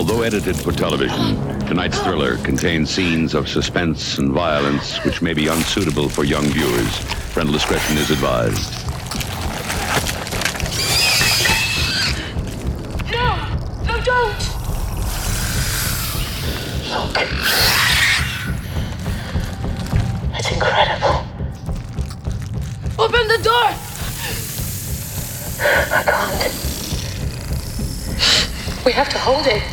Although edited for television, tonight's thriller contains scenes of suspense and violence which may be unsuitable for young viewers. Parental discretion is advised. No, don't! Look. It's incredible. Open the door! I can't. We have to hold it.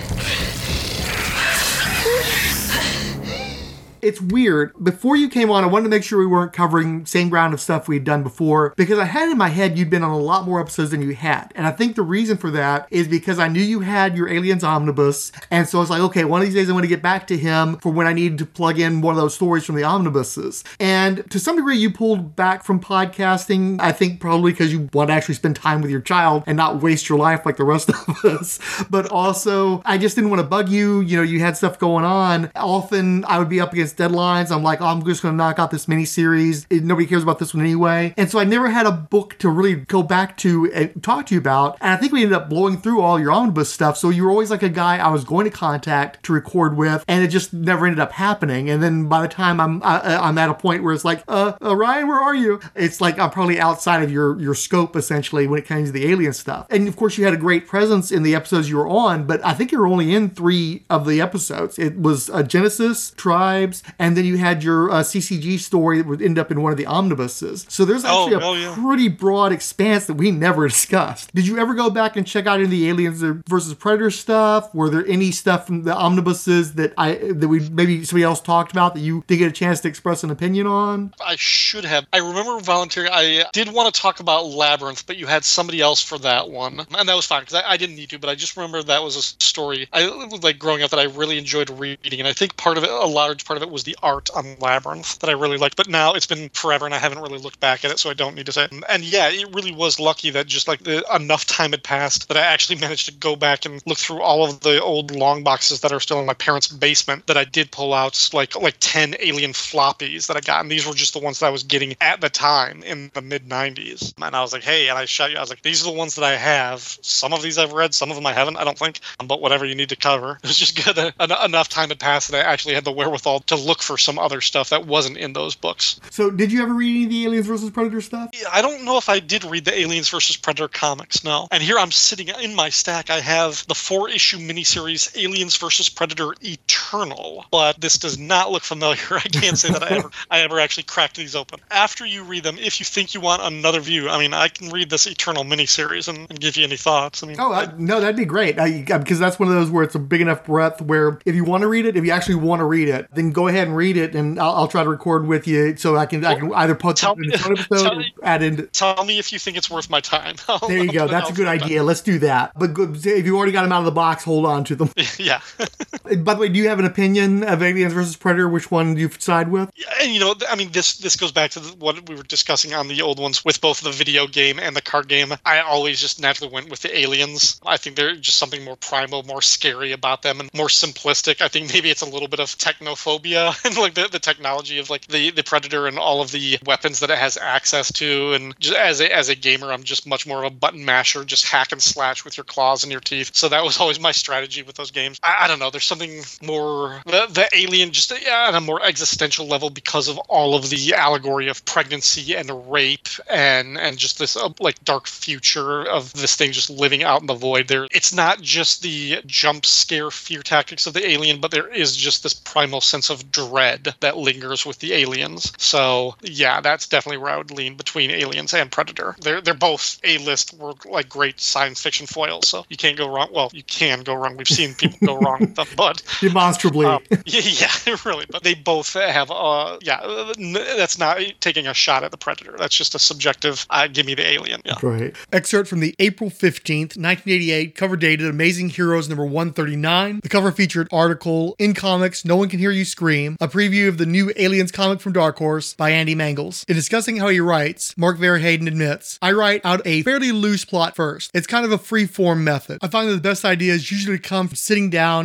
It's weird. Before you came on, I wanted to make sure we weren't covering same ground of stuff we'd done before, because I had in my head you'd been on a lot more episodes than you had. And I think the reason for that is because I knew you had your Aliens Omnibus. And so I was like, okay, one of these days I'm going to get back to him for when I needed to plug in one of those stories from the omnibuses. And to some degree, you pulled back from podcasting, I think probably because you want to actually spend time with your child and not waste your life like the rest of us. But also, I just didn't want to bug you. You know, you had stuff going on. Often I would be up against deadlines. I'm like, oh, I'm just going to knock out this miniseries. Nobody cares about this one anyway. And so I never had a book to really go back to and talk to you about. And I think we ended up blowing through all your omnibus stuff. So you were always like a guy I was going to contact to record with, and it just never ended up happening. And then by the time I'm at a point where it's like, Ryan, where are you? It's like I'm probably outside of your scope essentially when it comes to the alien stuff. And of course you had a great presence in the episodes you were on, but I think you were only in 3 of the episodes. It was Genesis, Tribes, and then you had your CCG story that would end up in one of the omnibuses. So there's actually a pretty broad expanse that we never discussed. Did you ever go back and check out any of the Aliens versus Predator stuff? Were there any stuff from the omnibuses that we maybe somebody else talked about that you did get a chance to express an opinion on? I should have. I remember volunteering. I did want to talk about Labyrinth, but you had somebody else for that one. And that was fine because I didn't need to, but I just remember that was a story like growing up that I really enjoyed reading. And I think a large part of it was the art on Labyrinth that I really liked. But now it's been forever and I haven't really looked back at it, so I don't need to say it. And yeah, it really was lucky that just like enough time had passed that I actually managed to go back and look through all of the old long boxes that are still in my parents' basement that I did pull out like 10 Alien floppies that I got. And these were just the ones that I was getting at the time in the mid-90s. And I was like, hey, and I shot you. I was like, these are the ones that I have. Some of these I've read, some of them I haven't, I don't think. But whatever you need to cover. It was just good that enough time had passed that I actually had the wherewithal to look for some other stuff that wasn't in those books. So did you ever read any of the Aliens vs. Predator stuff? Yeah, I don't know if I did read the Aliens vs. Predator comics, no. And here I'm sitting in my stack, I have the 4-issue miniseries Aliens vs. Predator Eternal. But this does not look familiar. I can't say that I ever actually cracked these open. After you read them, if you think you want another view, I mean, I can read this Eternal miniseries and give you any thoughts. I mean, no, that'd be great. Because that's one of those where it's a big enough breadth where if you want to read it, if you actually want to read it, then go ahead and read it, and I'll try to record with you so I can either put it in the episode or add in. Tell me if you think it's worth my time. There you go. That's a good idea. Let's do that. But if you already got them out of the box, hold on to them. Yeah. By the way, do you have an opinion of Aliens vs. Predator? Which one do you side with? Yeah, and I mean, this goes back to what we were discussing on the old ones with both the video game and the card game. I always just naturally went with the aliens. I think they're just something more primal, more scary about them, and more simplistic. I think maybe it's a little bit of technophobia and like the technology of like the Predator and all of the weapons that it has access to. And just as a gamer, I'm just much more of a button masher, just hack and slash with your claws and your teeth. So that was always my strategy with those games. I don't know. There's something more the alien just on a more existential level because of all of the allegory of pregnancy and rape and just this like dark future of this thing just living out in the void. It's not just the jump scare fear tactics of the alien, but there is just this primal sense of dread that lingers with the aliens. So yeah, that's definitely where I would lean between Aliens and Predator. They're both A-list, were like great science fiction foils, so you can't go wrong. Well, you can go wrong. We've seen people go wrong with them, but demonstrably. Yeah, really. But they both have that's not taking a shot at the Predator. That's just a subjective, give me the alien. Yeah. Right. Excerpt from the April 15th, 1988, cover dated Amazing Heroes number 139. The cover featured article, In Comics, No One Can Hear You Scream, a preview of the new Aliens comic from Dark Horse by Andy Mangels. In discussing how he writes, Mark Verheiden admits, I write out a fairly loose plot first. It's kind of a free-form method. I find that the best ideas usually come from sitting down and putting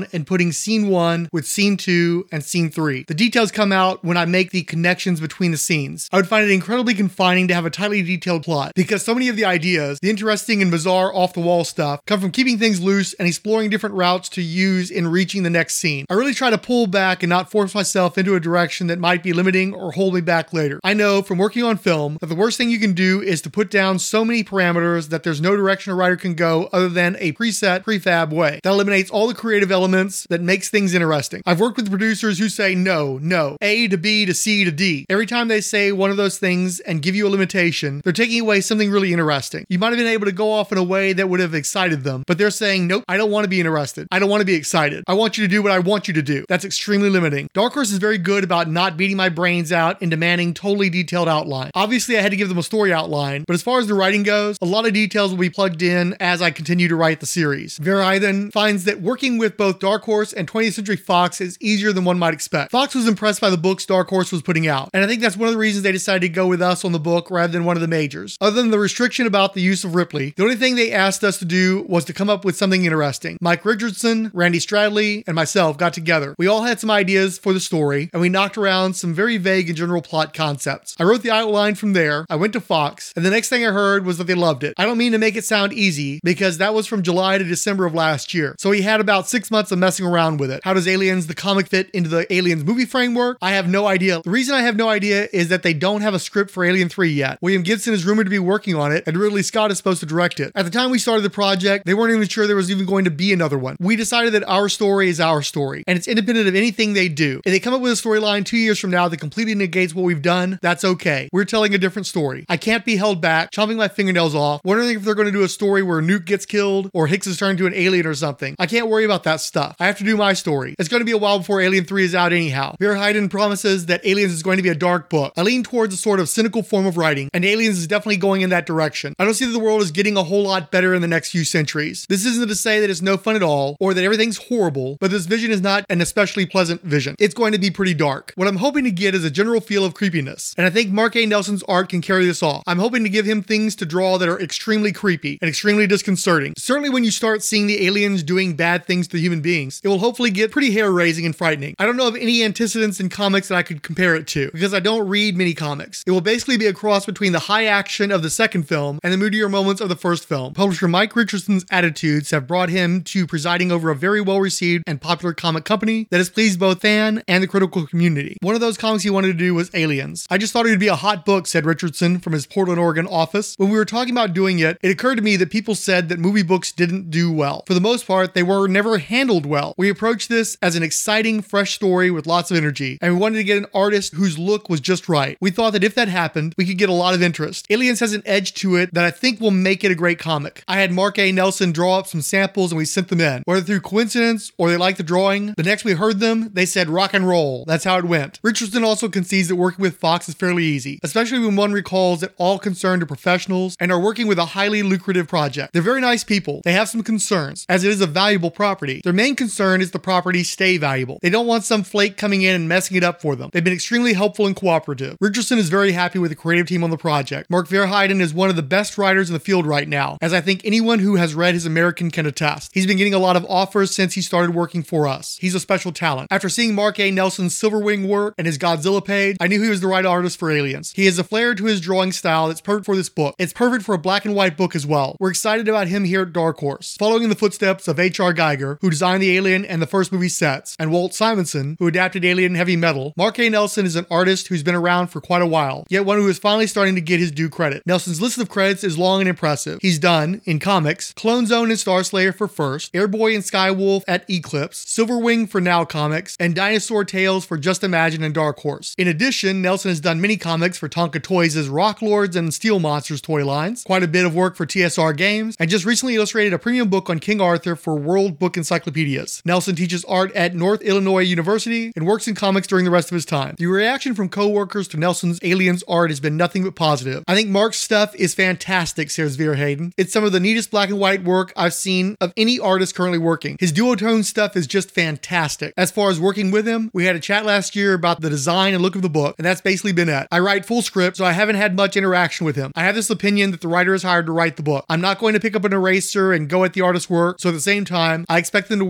putting scene 1 with scene 2 and scene 3. The details come out when I make the connections between the scenes. I would find it incredibly confining to have a tightly detailed plot because so many of the ideas, the interesting and bizarre off-the-wall stuff, come from keeping things loose and exploring different routes to use in reaching the next scene. I really try to pull back and not force myself into a direction that might be limiting or hold me back later. I know from working on film that the worst thing you can do is to put down so many parameters that there's no direction a writer can go other than a preset, prefab way. That eliminates all the creative elements that makes things interesting. I've worked with producers who say no, A to B to C to D. Every time they say one of those things and give you a limitation, they're taking away something really interesting. You might have been able to go off in a way that would have excited them, but they're saying, nope, I don't want to be interested. I don't want to be excited. I want you to do what I want you to do. That's extremely limiting. Dark Horse is very good about not beating my brains out and demanding totally detailed outline. Obviously, I had to give them a story outline, but as far as the writing goes, a lot of details will be plugged in as I continue to write the series. Verheiden finds that working with both Dark Horse and 20th Century Fox is easier than one might expect. Fox was impressed by the books Dark Horse was putting out, and I think that's one of the reasons they decided to go with us on the book rather than one of the majors. Other than the restriction about the use of Ripley, the only thing they asked us to do was to come up with something interesting. Mike Richardson, Randy Stradley, and myself got together. We all had some ideas for the story, and we knocked around some very vague and general plot concepts. I wrote the outline from there, I went to Fox, and the next thing I heard was that they loved it. I don't mean to make it sound easy, because that was from July to December of last year, so we had about 6 months of messing around with it. How does Aliens, the comic, fit into the Aliens movie framework? I have no idea. The reason I have no idea is that they don't have a script for Alien 3 yet. William Gibson is rumored to be working on it, and Ridley Scott is supposed to direct it. At the time we started the project, they weren't even sure there was even going to be another one. We decided that our story is our story, and it's independent of anything they do. If they come up with a storyline 2 years from now that completely negates what we've done, that's okay. We're telling a different story. I can't be held back, chomping my fingernails off, wondering if they're going to do a story where Nuke gets killed or Hicks is turned into an alien or something. I can't worry about that stuff. I have to do my story. It's going to be a while before Alien 3 is out anyhow. Verheiden promises that Aliens is going to be a dark book. I lean towards a sort of cynical form of writing, and Aliens is definitely going in that direction. I don't see that the world is getting a whole lot better in the next few centuries. This isn't to say that it's no fun at all, or that everything's horrible, but this vision is not an especially pleasant vision. It's going to be pretty dark. What I'm hoping to get is a general feel of creepiness, and I think Mark A. Nelson's art can carry this off. I'm hoping to give him things to draw that are extremely creepy and extremely disconcerting. Certainly when you start seeing the aliens doing bad things to human beings, it will hopefully get pretty hair-raising and frightening. I don't know of any antecedents in comics that I could compare it to, because I don't read many comics. It will basically be a cross between the high action of the second film and the moodier moments of the first film. Publisher Mike Richardson's attitudes have brought him to presiding over a very well-received and popular comic company that has pleased both fan and the critical community. One of those comics he wanted to do was Aliens. I just thought it would be a hot book, said Richardson from his Portland, Oregon office. When we were talking about doing it, it occurred to me that people said that movie books didn't do well. For the most part, they were never handled well. We approached this as an exciting, fresh story with lots of energy, and we wanted to get an artist whose look was just right. We thought that if that happened, we could get a lot of interest. Aliens has an edge to it that I think will make it a great comic. I had Mark A. Nelson draw up some samples and we sent them in. Whether through coincidence or they liked the drawing, the next we heard them, they said rock and roll. That's how it went. Richardson also concedes that working with Fox is fairly easy, especially when one recalls that all concerned are professionals and are working with a highly lucrative project. They're very nice people. They have some concerns, as it is a valuable property. Their main concern is the property stay valuable. They don't want some flake coming in and messing it up for them. They've been extremely helpful and cooperative. Richardson is very happy with the creative team on the project. Mark Verheiden is one of the best writers in the field right now, as I think anyone who has read his American can attest. He's been getting a lot of offers since he started working for us. He's a special talent. After seeing Mark A. Nelson's Silverwing work and his Godzilla page, I knew he was the right artist for Aliens. He has a flair to his drawing style that's perfect for this book. It's perfect for a black and white book as well. We're excited about him here at Dark Horse. Following in the footsteps of H.R. Geiger, who designed the Alien and the first movie sets, and Walt Simonson, who adapted Alien Heavy Metal, Mark A. Nelson is an artist who's been around for quite a while, yet one who is finally starting to get his due credit. Nelson's list of credits is long and impressive. He's done, in comics, Clone Zone and Starslayer for First, Airboy and Skywolf at Eclipse, Silverwing for Now Comics, and Dinosaur Tales for Just Imagine and Dark Horse. In addition, Nelson has done many comics for Tonka Toys' Rock Lords and Steel Monsters toy lines, quite a bit of work for TSR Games, and just recently illustrated a premium book on King Arthur for World Book Encyclopedias. Nelson teaches art at North Illinois University and works in comics during the rest of his time. The reaction from co-workers to Nelson's Aliens art has been nothing but positive. I think Mark's stuff is fantastic, says Verheiden. It's some of the neatest black and white work I've seen of any artist currently working. His duotone stuff is just fantastic. As far as working with him, we had a chat last year about the design and look of the book, and that's basically been it. I write full script, so I haven't had much interaction with him. I have this opinion that the writer is hired to write the book. I'm not going to pick up an eraser and go at the artist's work, so at the same time, I expect them to work from my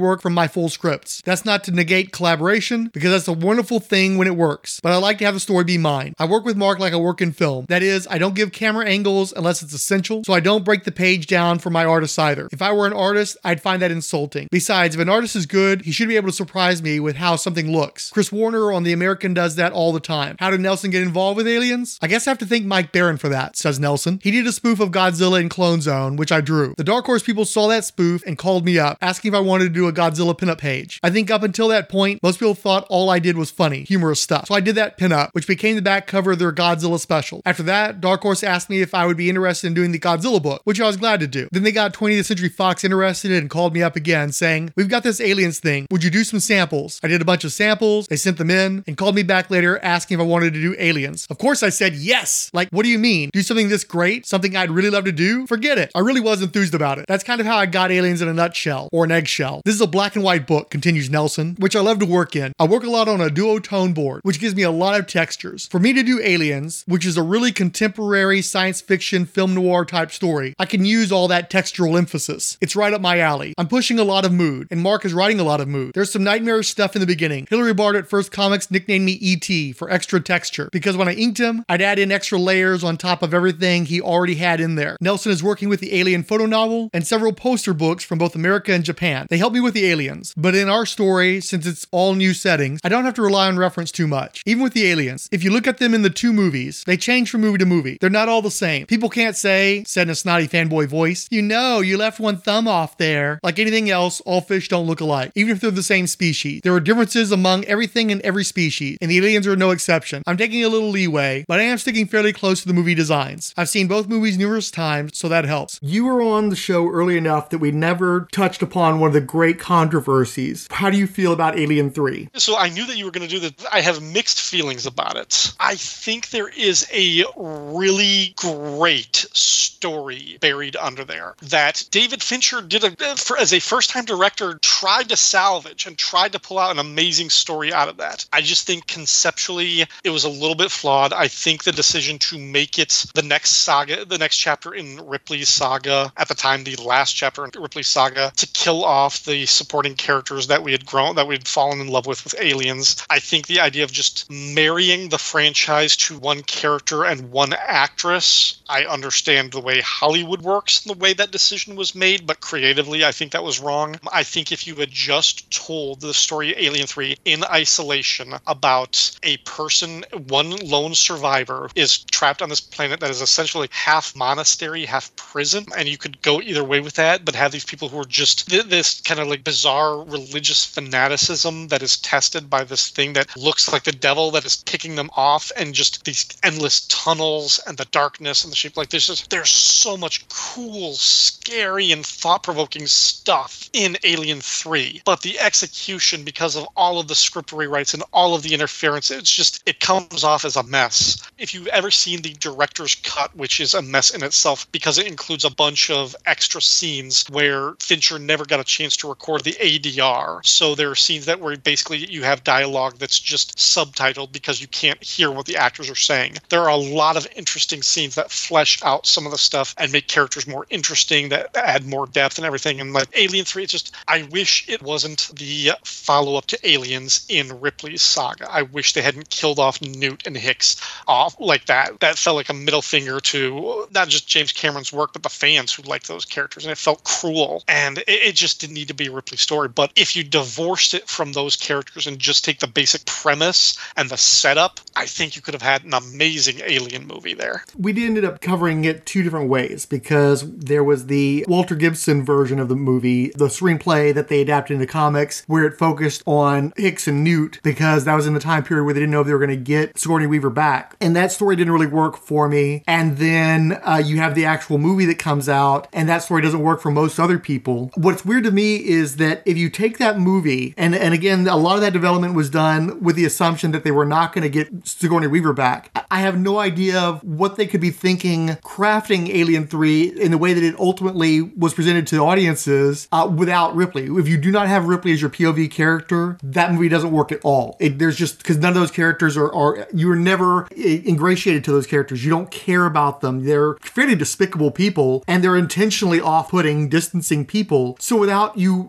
my full scripts. That's not to negate collaboration, because that's a wonderful thing when it works, but I like to have the story be mine. I work with Mark like I work in film. That is, I don't give camera angles unless it's essential, so I don't break the page down for my artists either. If I were an artist, I'd find that insulting. Besides, if an artist is good, he should be able to surprise me with how something looks. Chris Warner on The American does that all the time. How did Nelson get involved with Aliens? I guess I have to thank Mike Barron for that, says Nelson. He did a spoof of Godzilla in Clone Zone, which I drew. The Dark Horse people saw that spoof and called me up, asking if I wanted to do a Godzilla pinup page. I think up until that point, most people thought all I did was funny, humorous stuff. So I did that pinup, which became the back cover of their Godzilla special. After that, Dark Horse asked me if I would be interested in doing the Godzilla book, which I was glad to do. Then they got 20th Century Fox interested and called me up again saying, we've got this Aliens thing, would you do some samples? I did a bunch of samples, they sent them in, and called me back later asking if I wanted to do Aliens. Of course I said yes! Like, what do you mean? Do something this great? Something I'd really love to do? Forget it. I really was enthused about it. That's kind of how I got Aliens in a nutshell, or an eggshell. This is a black and white book, continues Nelson, which I love to work in. I work a lot on a duotone board, which gives me a lot of textures. For me to do Aliens, which is a really contemporary science fiction film noir type story, I can use all that textural emphasis. It's right up my alley. I'm pushing a lot of mood, and Mark is writing a lot of mood. There's some nightmarish stuff in the beginning. Hilary Bard at First Comics nicknamed me E.T. for extra texture, because when I inked him, I'd add in extra layers on top of everything he already had in there. Nelson is working with the Alien photo novel and several poster books from both America and Japan. They help me with the aliens, but in our story, since it's all new settings, I don't have to rely on reference too much. Even with the aliens, if you look at them in the two movies, they change from movie to movie. They're not all the same. People can't say, said in a snotty fanboy voice, you left one thumb off there. Like anything else, all fish don't look alike, even if they're the same species. There are differences among everything in every species, and the aliens are no exception. I'm taking a little leeway, but I am sticking fairly close to the movie designs. I've seen both movies numerous times, so that helps. You were on the show early enough that we never touched upon one of the great controversies. How do you feel about Alien 3? So I knew that you were going to do that. I have mixed feelings about it. I think there is a really great story buried under there that David Fincher did as a first-time director, tried to salvage and tried to pull out an amazing story out of that. I just think conceptually it was a little bit flawed. I think the decision to make it the next saga, the next chapter in Ripley's saga, at the time the last chapter in Ripley's saga, to kill off the supporting characters that we had fallen in love with Aliens. I think the idea of just marrying the franchise to one character and one actress, I understand the way Hollywood works and the way that decision was made, but creatively I think that was wrong. I think if you had just told the story of Alien 3 in isolation about a person, one lone survivor is trapped on this planet that is essentially half monastery, half prison, and you could go either way with that, but have these people who are just this kind of like bizarre religious fanaticism that is tested by this thing that looks like the devil that is picking them off, and just these endless tunnels and the darkness and the shape. Like there's so much cool, scary, and thought-provoking stuff in Alien 3, but the execution, because of all of the script rewrites and all of the interference, it comes off as a mess. If you've ever seen the director's cut, which is a mess in itself because it includes a bunch of extra scenes where Fincher never got a chance to record the ADR. So there are scenes where basically you have dialogue that's just subtitled because you can't hear what the actors are saying. There are a lot of interesting scenes that flesh out some of the stuff and make characters more interesting, that add more depth and everything. And like Alien 3, I wish it wasn't the follow-up to Aliens in Ripley's saga. I wish they hadn't killed off Newt and Hicks off like that. That felt like a middle finger to not just James Cameron's work, but the fans who liked those characters. And it felt cruel. And it just didn't need to be a Ripley story. But if you divorced it from those characters and just take the basic premise and the setup, I think you could have had an amazing Alien movie there. We ended up covering it two different ways, because there was the Walter Gibson version of the movie, the screenplay that they adapted into comics, where it focused on Hicks and Newt, because that was in the time period where they didn't know if they were going to get Sigourney Weaver back. And that story didn't really work for me. And then you have the actual movie that comes out, and that story doesn't work for most other people. What's weird to me is that if you take that movie, and again, a lot of that development was done with the assumption that they were not going to get Sigourney Weaver back. I have no idea of what they could be thinking crafting Alien 3 in the way that it ultimately was presented to audiences without Ripley. If you do not have Ripley as your POV character, that movie doesn't work at all. There's just, because none of those characters are you're never ingratiated to those characters. You don't care about them. They're fairly despicable people, and they're intentionally off-putting, distancing people. So without you having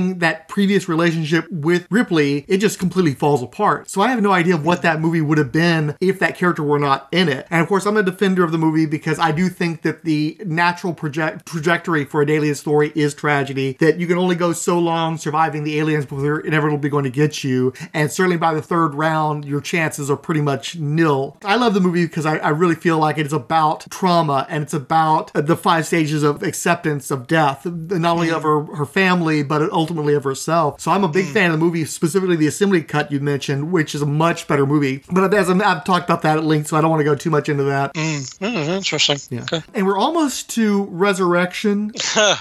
having that previous relationship with Ripley, it just completely falls apart. So I have no idea what that movie would have been if that character were not in it. And of course, I'm a defender of the movie because I do think that the natural trajectory for an alien story is tragedy, that you can only go so long surviving the aliens before they're inevitably going to get you. And certainly by the third round, your chances are pretty much nil. I love the movie because I really feel like it is about trauma, and it's about the 5 stages of acceptance of death, not only of her family, but ultimately of herself. So I'm a big fan of the movie, specifically the assembly cut you mentioned, which is a much better movie. But as I've talked about that at length, so I don't want to go too much into that. Interesting. Yeah. Okay. And we're almost to Resurrection.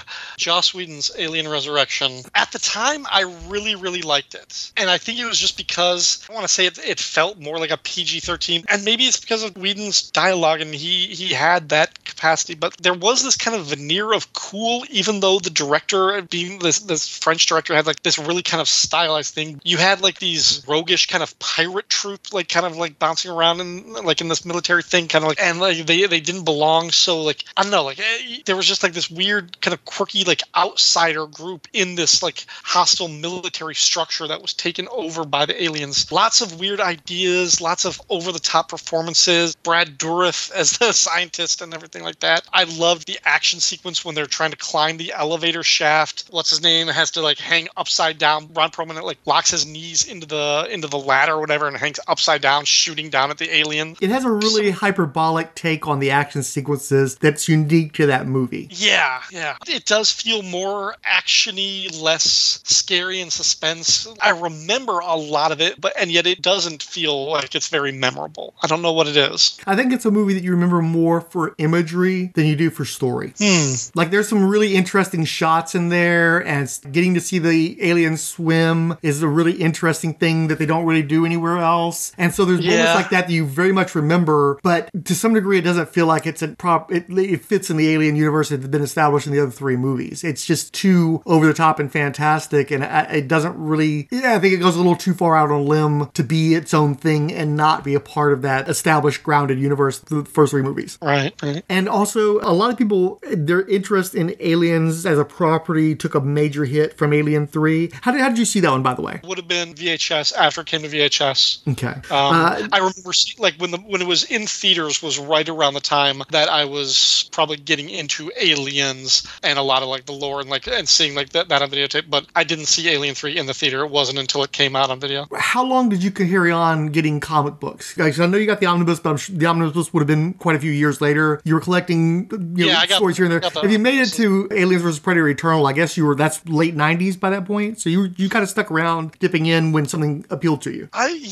Joss Whedon's Alien Resurrection. At the time, I really, really liked it. And I think it was just because, I want to say it felt more like a PG-13. And maybe it's because of Whedon's dialogue and he had that capacity. But there was this kind of veneer of cool, even though the director, being this French director, had like this really kind of stylized thing. You had like these roguish kind of pirate troop, like kind of like bouncing around in this military thing, kind of like, and like they didn't belong. So like, I don't know, like there was just like this weird kind of quirky like outsider group in this like hostile military structure that was taken over by the aliens. Lots of weird ideas, lots of over the top performances. Brad Dourif as the scientist and everything like that. I loved the action sequence when they're trying to climb the elevator shaft. What's his name has to like hang upside down. Ron Perlman like locks his knees into the ladder or whatever and hangs upside down, shooting down at the alien. It has a really hyperbolic take on the action sequences that's unique to that movie. Yeah. It does feel more action-y, less scary and suspense. I remember a lot of it, and yet it doesn't feel like it's very memorable. I don't know what it is. I think it's a movie that you remember more for imagery than you do for story. Like there's some really interesting shots in there, and getting to see the aliens swim is a really interesting thing that they don't really do anywhere else. And so there's moments like that you very much remember, but to some degree it doesn't feel like it's it fits in the alien universe that had been established in the other 3 movies. It's just too over the top and fantastic, and it doesn't really, I think it goes a little too far out on a limb to be its own thing and not be a part of that established grounded universe through the first 3 movies. Right. And also a lot of people, their interest in aliens as a property took a major hit from Alien 3. How did you see that one, by the way? Would have been VHS after it came to VHS. Okay. I remember like when it was in theaters was right around the time that I was probably getting into Aliens and a lot of like the lore and seeing like that on videotape, but I didn't see Alien 3 in the theater. It wasn't until it came out on video. How long did you carry on getting comic books? Like, I know you got the omnibus, but I'm sure the omnibus would have been quite a few years later. You were collecting stories here and there. If you made it to Aliens vs. Predator Eternal, I guess that's late 90s by that point. So you kind of stuck around dipping in when something appealed to you.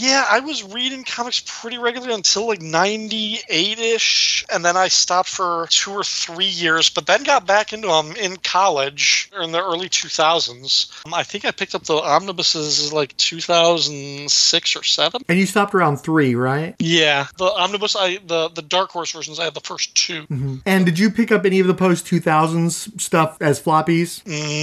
I was reading comics pretty regularly until like 98-ish, and then I stopped for 2 or 3 years, but then got back into them in college in the early 2000s. I think I picked up the omnibuses like 2006 or 7. And you stopped around 3, right? Yeah. The omnibus, the Dark Horse versions, I had the first 2. Mm-hmm. And did you pick up any of the post-2000s stuff as floppies?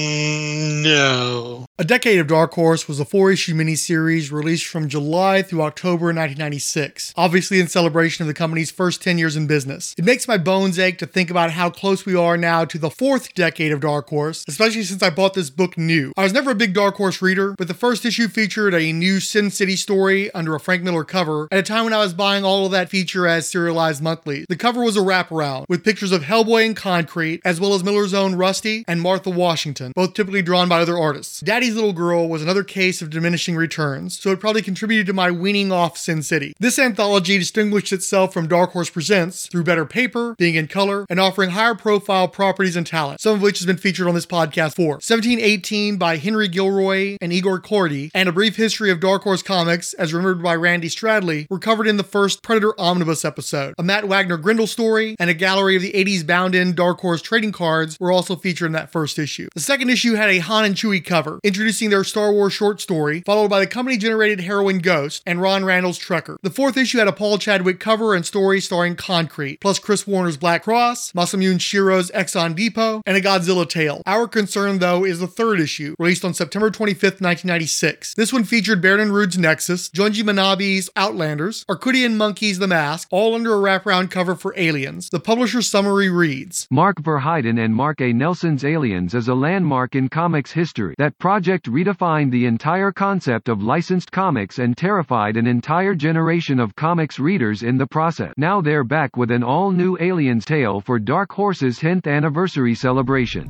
No. A Decade of Dark Horse was a 4-issue miniseries released from July through October 1996, obviously in celebration of the company's first 10 years in business. It makes my bones ache to think about how close we are now to the 4th decade of Dark Horse, especially since I bought this book new. I was never a big Dark Horse reader, but the first issue featured a new Sin City story under a Frank Miller cover at a time when I was buying all of that feature as serialized monthly. The cover was a wraparound, with pictures of Hellboy and Concrete, as well as Miller's own Rusty and Martha Washington, both typically drawn by other artists. Daddy's Little Girl was another case of diminishing returns, so it probably contributed to my weaning off Sin City. This anthology distinguished itself from Dark Horse Presents through better paper, being in color, and offering higher profile properties and talent, some of which has been featured on this podcast before. 1718 by Henry Gilroy and Igor Kordy, and A Brief History of Dark Horse Comics, as remembered by Randy Stradley, were covered in the first Predator Omnibus episode. A Matt Wagner Grindle story and a gallery of the 80s bound-in Dark Horse trading cards were also featured in that first issue. The second issue had a Han and Chewie cover, introducing their Star Wars short story, followed by the company-generated heroine Ghost and Ron Randall's Trekker. The fourth issue had a Paul Chadwick cover and story starring Concrete, plus Chris Warner's Black Cross, Masamune Shiro's Exxon Depot, and a Godzilla tale. Our concern, though, is the third issue, released on September 25th, 1996. This one featured Baron Rude's Nexus, Junji Manabe's Outlanders, Arcudian Monkey's The Mask, all under a wraparound cover for Aliens. The publisher summary reads, Mark Verheiden and Mark A. Nelson's Aliens is a landmark in comics history. That project redefined the entire concept of licensed comics and terrified an entire generation of comics readers in the process. Now they're back with an all-new Aliens tale for Dark Horse's 10th anniversary celebration.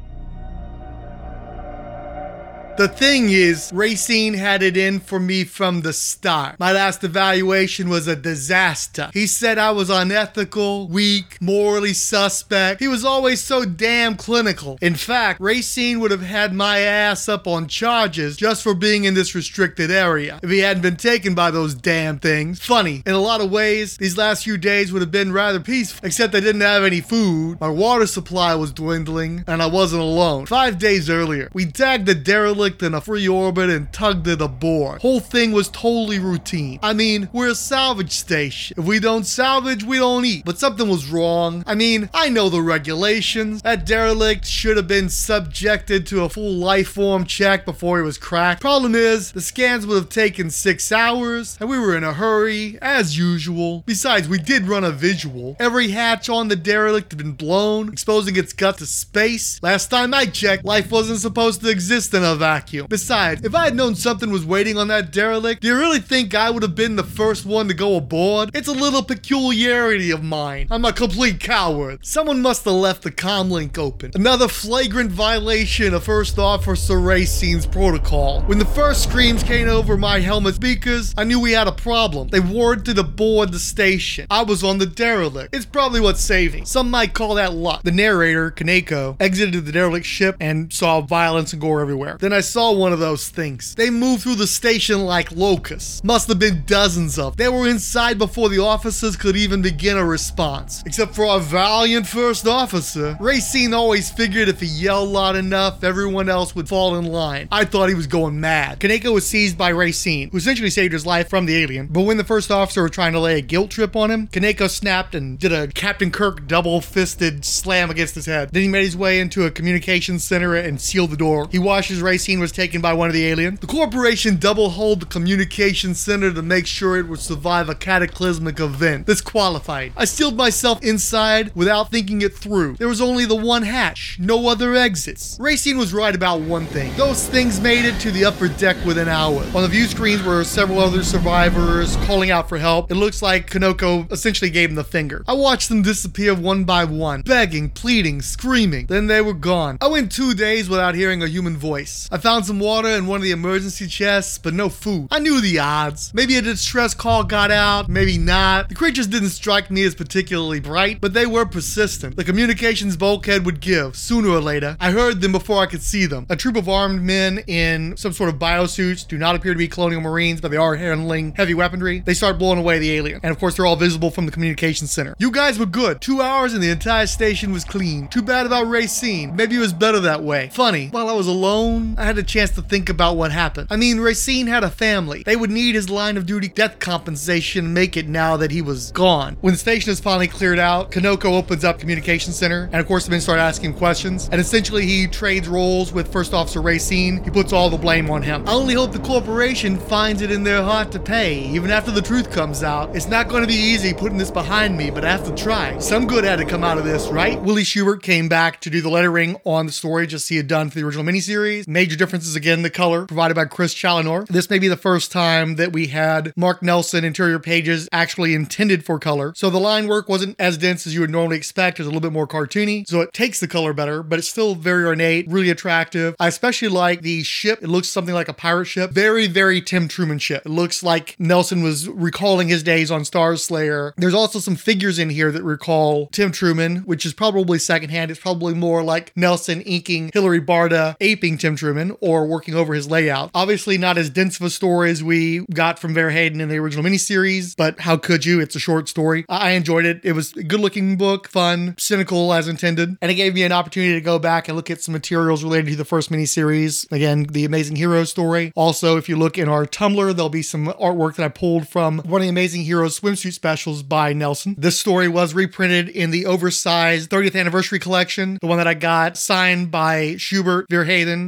The thing is, Racine had it in for me from the start. My last evaluation was a disaster. He said I was unethical, weak, morally suspect. He was always so damn clinical. In fact, Racine would have had my ass up on charges just for being in this restricted area if he hadn't been taken by those damn things. Funny, in a lot of ways, these last few days would have been rather peaceful, except I didn't have any food, my water supply was dwindling, and I wasn't alone. 5 days earlier, we tagged the derelict in a free orbit and tugged it aboard. Whole thing was totally routine. I mean, we're a salvage station. If we don't salvage, we don't eat. But something was wrong. I mean, I know the regulations. That derelict should have been subjected to a full life form check before he was cracked. Problem is, the scans would have taken 6 hours, and we were in a hurry, as usual. Besides, we did run a visual. Every hatch on the derelict had been blown, exposing its gut to space. Last time I checked, life wasn't supposed to exist in a vacuum. Besides, if I had known something was waiting on that derelict, do you really think I would have been the first one to go aboard? It's a little peculiarity of mine. I'm a complete coward. Someone must have left the comlink open. Another flagrant violation of First Officer Racine's protocol. When the first screams came over my helmet speakers, I knew we had a problem. They warranted aboard the station. I was on the derelict. It's probably what saved me. Some might call that luck. The narrator, Kaneko, exited the derelict ship and saw violence and gore everywhere. Then I saw one of those things. They moved through the station like locusts. Must have been dozens of them. They were inside before the officers could even begin a response. Except for our valiant first officer. Racine always figured if he yelled loud enough, everyone else would fall in line. I thought he was going mad. Kaneko was seized by Racine, who essentially saved his life from the alien. But when the first officer was trying to lay a guilt trip on him, Kaneko snapped and did a Captain Kirk double-fisted slam against his head. Then he made his way into a communications center and sealed the door. He watched as Racine was taken by one of the aliens. The corporation double-holed the communication center to make sure it would survive a cataclysmic event. This qualified. I sealed myself inside without thinking it through. There was only the one hatch, no other exits. Racine was right about one thing. Those things made it to the upper deck within hours. On the view screens were several other survivors calling out for help. It looks like Kaneko essentially gave them the finger. I watched them disappear one by one, begging, pleading, screaming. Then they were gone. I went 2 days without hearing a human voice. I found some water in one of the emergency chests, but no food. I knew the odds. Maybe a distress call got out, maybe not. The creatures didn't strike me as particularly bright, but they were persistent. The communications bulkhead would give, sooner or later. I heard them before I could see them. A troop of armed men in some sort of biosuits do not appear to be colonial marines, but they are handling heavy weaponry. They start blowing away the alien. And of course, they're all visible from the communications center. You guys were good. 2 hours and the entire station was clean. Too bad about Racine. Maybe it was better that way. Funny, while I was alone, I had a chance to think about what happened. I mean, Racine had a family. They would need his line of duty death compensation to make it now that he was gone. When the station is finally cleared out, Kaneko opens up communications center, and of course the men start asking questions, and essentially he trades roles with First Officer Racine. He puts all the blame on him. I only hope the corporation finds it in their heart to pay, even after the truth comes out. It's not going to be easy putting this behind me, but I have to try. Some good had to come out of this, right? Willie Schubert came back to do the lettering on the story, just as he had done for the original miniseries. Major differences again, the color provided by Chris Challinor. This may be the first time that we had Mark Nelson interior pages actually intended for color. So the line work wasn't as dense as you would normally expect. It's a little bit more cartoony, so it takes the color better, but it's still very ornate, really attractive. I especially like the ship. It looks something like a pirate ship. Very, very Tim Truman ship. It looks like Nelson was recalling his days on Star Slayer. There's also some figures in here that recall Tim Truman, which is probably secondhand. It's probably more like Nelson inking Hilary Barda aping Tim Truman or working over his layout. Obviously not as dense of a story as we got from Verheiden in the original miniseries, but how could you? It's a short story. I enjoyed it. It was a good looking book, fun, cynical as intended, and it gave me an opportunity to go back and look at some materials related to the first miniseries. Again, the Amazing Heroes story. Also, if you look in our Tumblr, there'll be some artwork that I pulled from one of the Amazing Heroes swimsuit specials by Nelson. This story was reprinted in the oversized 30th anniversary collection, the one that I got, signed by Schubert, Verheiden, Nelson,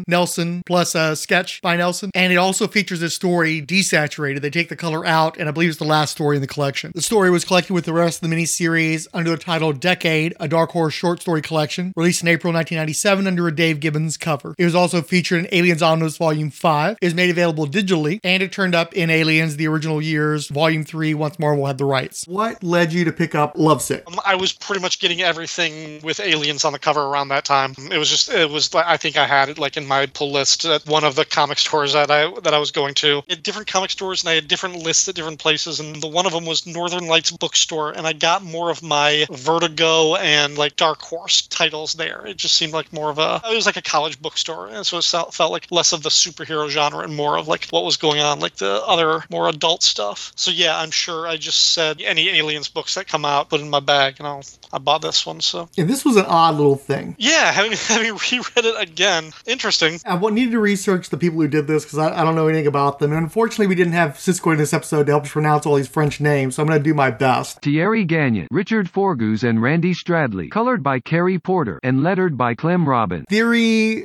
Nelson plus a sketch by Nelson. And it also features this story desaturated. They take the color out, and I believe it's the last story in the collection. The story was collected with the rest of the miniseries under the title Decade, a Dark Horse short story collection, released in April 1997 under a Dave Gibbons cover. It was also featured in Aliens Omnibus Volume 5. It was made available digitally, and it turned up in Aliens the Original Years Volume 3 once Marvel had the rights. What led you to pick up Lovesick? I was pretty much getting everything with Aliens on the cover around that time. I think I had it like in my pull list at one of the comic stores that I was going to. At different comic stores, and I had different lists at different places, and the one of them was Northern Lights Bookstore, and I got more of my Vertigo and like Dark Horse titles there. It just seemed like it was like a college bookstore, and so it felt like less of the superhero genre and more of like what was going on, like the other more adult stuff. So yeah, I'm sure I just said any Aliens books that come out, put in my bag, and I bought this one. So and this was an odd little thing. Yeah, having reread it again, interesting. I needed to research the people who did this because I don't know anything about them. And unfortunately, we didn't have Cisco in this episode to help us pronounce all these French names, so I'm going to do my best. Thierry Gagnon, Richard Forgoose, and Randy Stradley. Colored by Carrie Porter and lettered by Clem Robin. Terry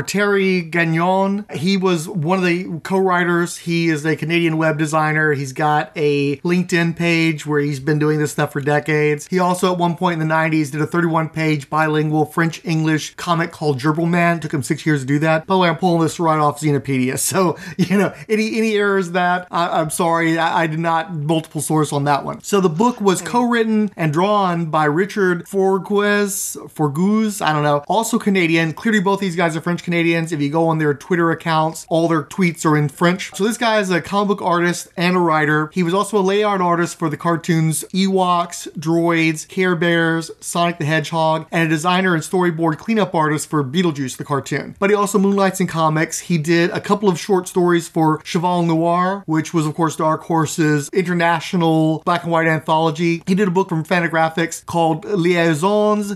Gagnon, he was one of the co-writers. He is a Canadian web designer. He's got a LinkedIn page where he's been doing this stuff for decades. He also, at one point in the 90s, did a 31-page bilingual French-English comic called Gerbil Man. It took him 6 years to do that. By the way, I'm pulling this right off Xenopedia. So, any errors that, I'm sorry, I did not multiple source on that one. So the book was co-written and drawn by Richard Forgoose, I don't know, also Canadian. Clearly both these guys are French Canadians. If you go on their Twitter accounts, all their tweets are in French. So this guy is a comic book artist and a writer. He was also a layout artist for the cartoons Ewoks, Droids, Care Bears, Sonic the Hedgehog, and a designer and storyboard cleanup artist for Beetlejuice the cartoon. But he also moonlights in comics. He did a couple of short stories for Cheval Noir, which was of course Dark Horse's international black and white anthology. He did a book from Fantagraphics called Liaisons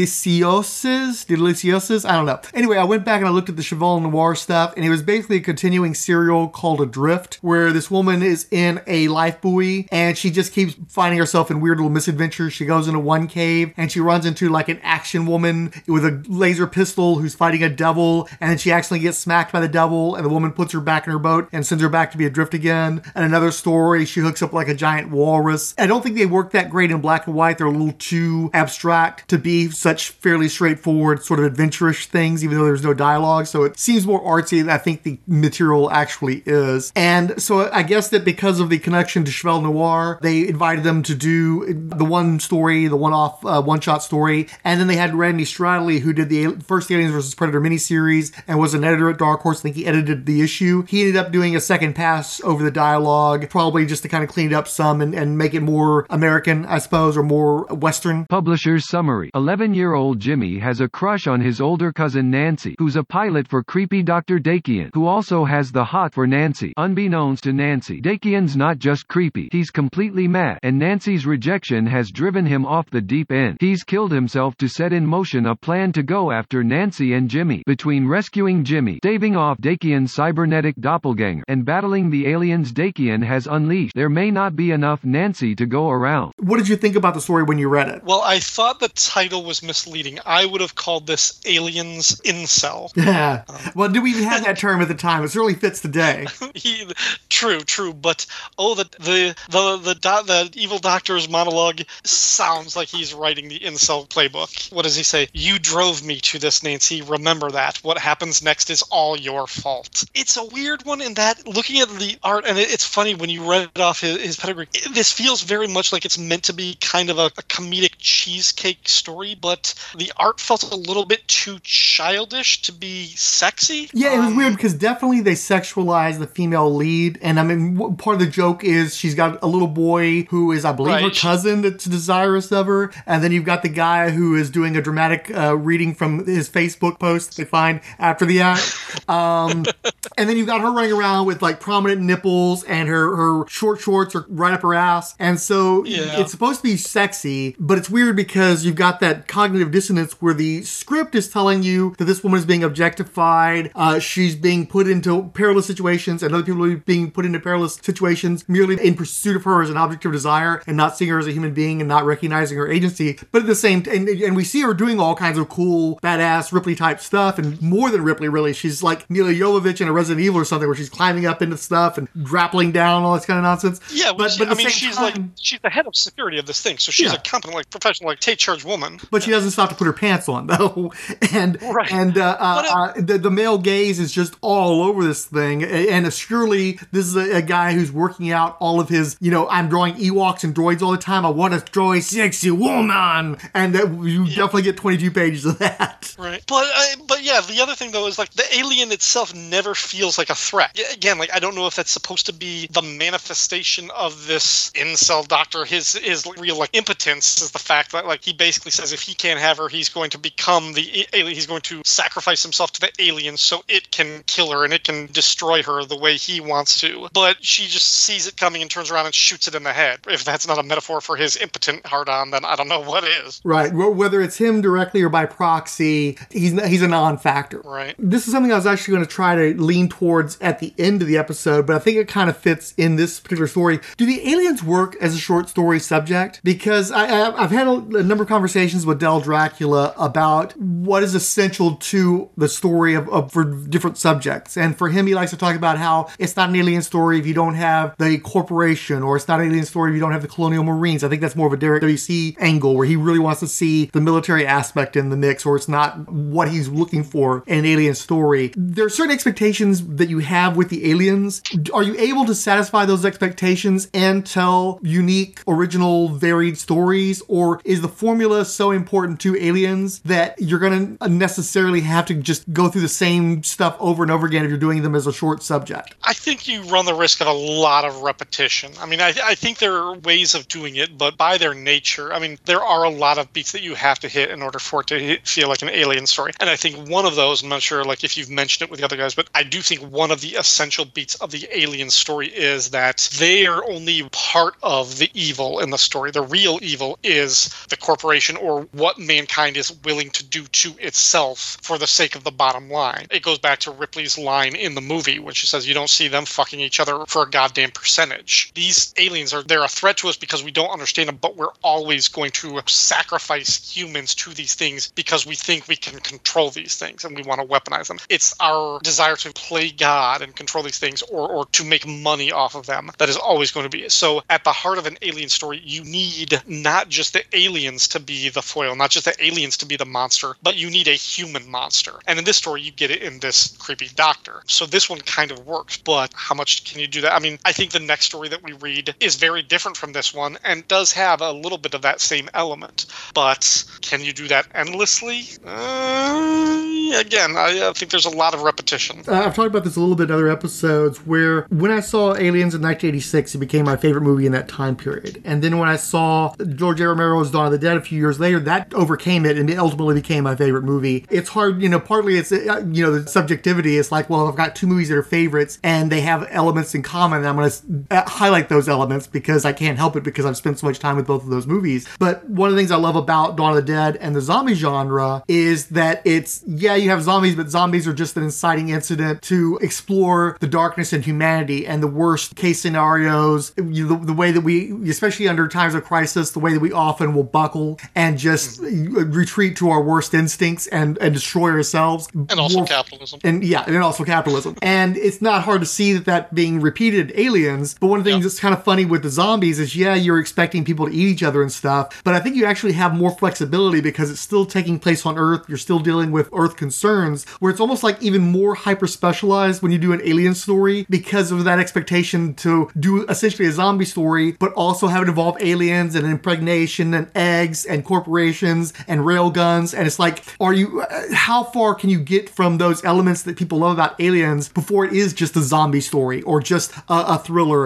Delicieuses. I don't know. Anyway, I went back and I looked at the Cheval Noir stuff, and it was basically a continuing serial called Adrift, where this woman is in a life buoy and she just keeps finding herself in weird little misadventures. She goes into one cave and she runs into like an action woman with a laser pistol who's fighting a devil, and then she accidentally gets smacked by the devil, and the woman puts her back in her boat and sends her back to be adrift again. And another story, she hooks up like a giant walrus. I don't think they work that great in black and white. They're a little too abstract to be such fairly straightforward sort of adventurous things, even though there's no dialogue. So it seems more artsy than I think the material actually is. And so I guess that because of the connection to Cheval Noir, they invited them to do the one story, the one-off one-shot story. And then they had Randy Stradley, who did the first Aliens vs. Predator miniseries and was an editor at Dark Horse. I think he edited the issue. He ended up doing a second pass over the dialogue, probably just to kind of clean it up some and make it more American, I suppose, or more Western. Publisher's summary. 11-year-old Jimmy has a crush on his older cousin Nancy, who's a pilot for creepy Dr. Dakian, who also has the hot for Nancy. Unbeknownst to Nancy, Dakian's not just creepy, he's completely mad, and Nancy's rejection has driven him off the deep end. He's killed himself to set in motion a plan to go after Nancy and Jimmy. Between rescuing Jimmy, staving off Dakian's cybernetic doppelganger, and battling the aliens Dakian has unleashed, there may not be enough Nancy to go around. What did you think about the story when you read it? Well, I thought the title was misleading. I would have called this Aliens Incel. Yeah. Well, do we even have that term at the time? It certainly fits today. True. But the evil doctor's monologue sounds like he's writing the incel playbook. What does he say? You drove me to this, Nancy. Remember that. What happens next is all your fault. It's a weird one in that, looking at the art, and it's funny when you read off his pedigree, this feels very much like it's meant to be kind of a comedic cheesecake story, but the art felt a little bit too childish to be sexy. Yeah, it was weird because definitely they sexualize the female lead, and I mean, part of the joke is she's got a little boy who is, I believe, her cousin that's desirous of her, and then you've got the guy who is doing a dramatic reading from his Facebook post they find after the act. And then you've got her running around with like prominent nipples, and her short shorts are right up her ass, and so it's supposed to be sexy, but it's weird because you've got that cognitive dissonance where the script is telling you that this woman is being objectified, she's being put into perilous situations, and other people are being put into perilous situations merely in pursuit of her as an object of desire and not seeing her as a human being and not recognizing her agency. But at the same time, and we see her doing all kinds of cool, badass Ripley type stuff, and more than Ripley really. She's like Mila Jovovich in a Resident Evil or something, where she's climbing up into stuff and grappling down, all this kind of nonsense. Yeah, but I mean, she's the head of security of this thing, so she's a competent, like, professional, like, take charge woman. But she doesn't stop to put her pants on, though. And the male gaze is just all over this thing. And surely this is a guy who's working out all of his, I'm drawing Ewoks and droids all the time. I want to draw a sexy woman. And you definitely get 22 pages of that. Right. But yeah, the other thing, though, is, like, the alien itself never feels like a threat. Again, like, I don't know if that's supposed to be the manifestation of this incel doctor. His real, like, impotence is the fact that, like, he basically says if he can't have her, he's going to become the alien. He's going to sacrifice himself to the alien so it can kill her and it can destroy her the way he wants to. But she just sees it coming and turns around and shoots it in the head. If that's not a metaphor for his impotent hard-on, then I don't know what is. Right. Whether it's him directly or by proxy, he's a non-factor. Right. This is something I was actually going to try to lean towards at the end of the episode, but I think it kind of fits in this particular story. Do the aliens work as a short story subject? Because I've had a number of conversations with Del Dracula about what is essential to the story for different subjects. And for him, he likes to talk about how it's not an alien story if you don't have the corporation, or it's not an alien story if you don't have the colonial marines. I think that's more of a Derek W.C. angle, where he really wants to see the military aspect in the mix, or it's not what he's looking for in an alien story. There are certain expectations that you have with the aliens. Are you able to satisfy those expectations and tell unique, original, varied stories? Or is the formula so important to aliens that you're going to necessarily have to just go through the same stuff over and over again if you're doing them as a short subject? I think you run the risk of a lot of repetition. I mean, I think there are ways of doing it, but by their nature, I mean, there are a lot of beats that you have to hit in order for it to feel like an alien story. And I think one of those, I'm not sure like if you've mentioned it with the other guys, but I do think one of the essential beats of the alien story is that they are only part of the evil in the story. The real evil is the corporation, or what mankind is willing to do to itself for the sake of the bottom line. It goes back to Ripley's line in the movie when she says, you don't see them fucking each other for a goddamn percentage. These aliens they're a threat to us because we don't understand them, but we're always going to sacrifice humans to these things because we think we can control these things and we want to weaponize them. It's our desire to play God and control these things, or to make money off of them, that is always going to be it. So at the heart of an alien story, you need not just the aliens to be the foil, not just the aliens to be the monster, but you need a human monster. And in this story, you get it in this creepy doctor. So this one kind of works, but how much can you do that? I mean, I think the next story that we read is very different from this one and does have a little bit of that same element. But can you do that endlessly? Again, I think there's a lot of repetition. I've talked about this a little bit in other episodes, where when I saw Aliens in 1986, it became my favorite movie in that time period. And then when I saw George A. Romero's Dawn of the Dead a few years later, that overcame it and it ultimately became my favorite movie. It's hard, partly it's, the subjectivity. It's like, well, I've got two movies that are favorites and they have elements in common, and I'm going to highlight those elements because I can't help it because I've spent so much time with both of those movies. But one of the things I love about Dawn of the Dead and the zombie genre is that it's, you have zombies, but zombies are just an inciting incident to explore the darkness and humanity and the worst case scenarios, the way that we, especially under times of crisis, the way that we often will buckle and just retreat to our worst instincts and destroy ourselves. And also capitalism. And also capitalism. And it's not hard to see that being repeated in Aliens, but one of the things that's kind of funny with the zombies is, you're expecting people to eat each other and stuff, but I think you actually have more flexibility because it's still taking place on Earth. You're still dealing with Earth concerns, where it's almost like even more hyper-specialized when you do an alien story because of that expectation to do essentially a zombie story, but also have it involve aliens and impregnation and eggs and corporations and railguns. And it's like, how far can you get from those elements that people love about Aliens before it is just a zombie story or just a thriller?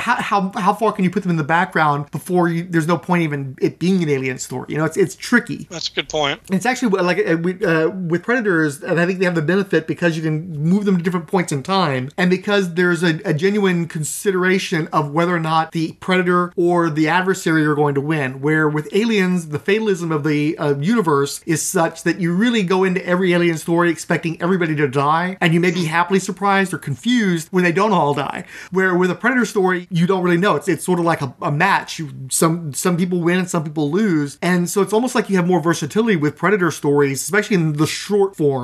How far can you put them in the background before there's no point even it being an alien story? It's tricky. That's a good point. It's actually like with Predators, and I think they have the benefit because you can move them to different points in time, and because there's a genuine consideration of whether or not the predator or the adversary are going to win. Where with Aliens, the fatalism of the universe is such that you really go into every alien story expecting everybody to die, and you may be happily surprised or confused when they don't all die. Where with a Predator story, you don't really know. It's sort of like a match. Some people win and some people lose, and so it's almost like you have more versatility with Predator stories, especially in the short form, than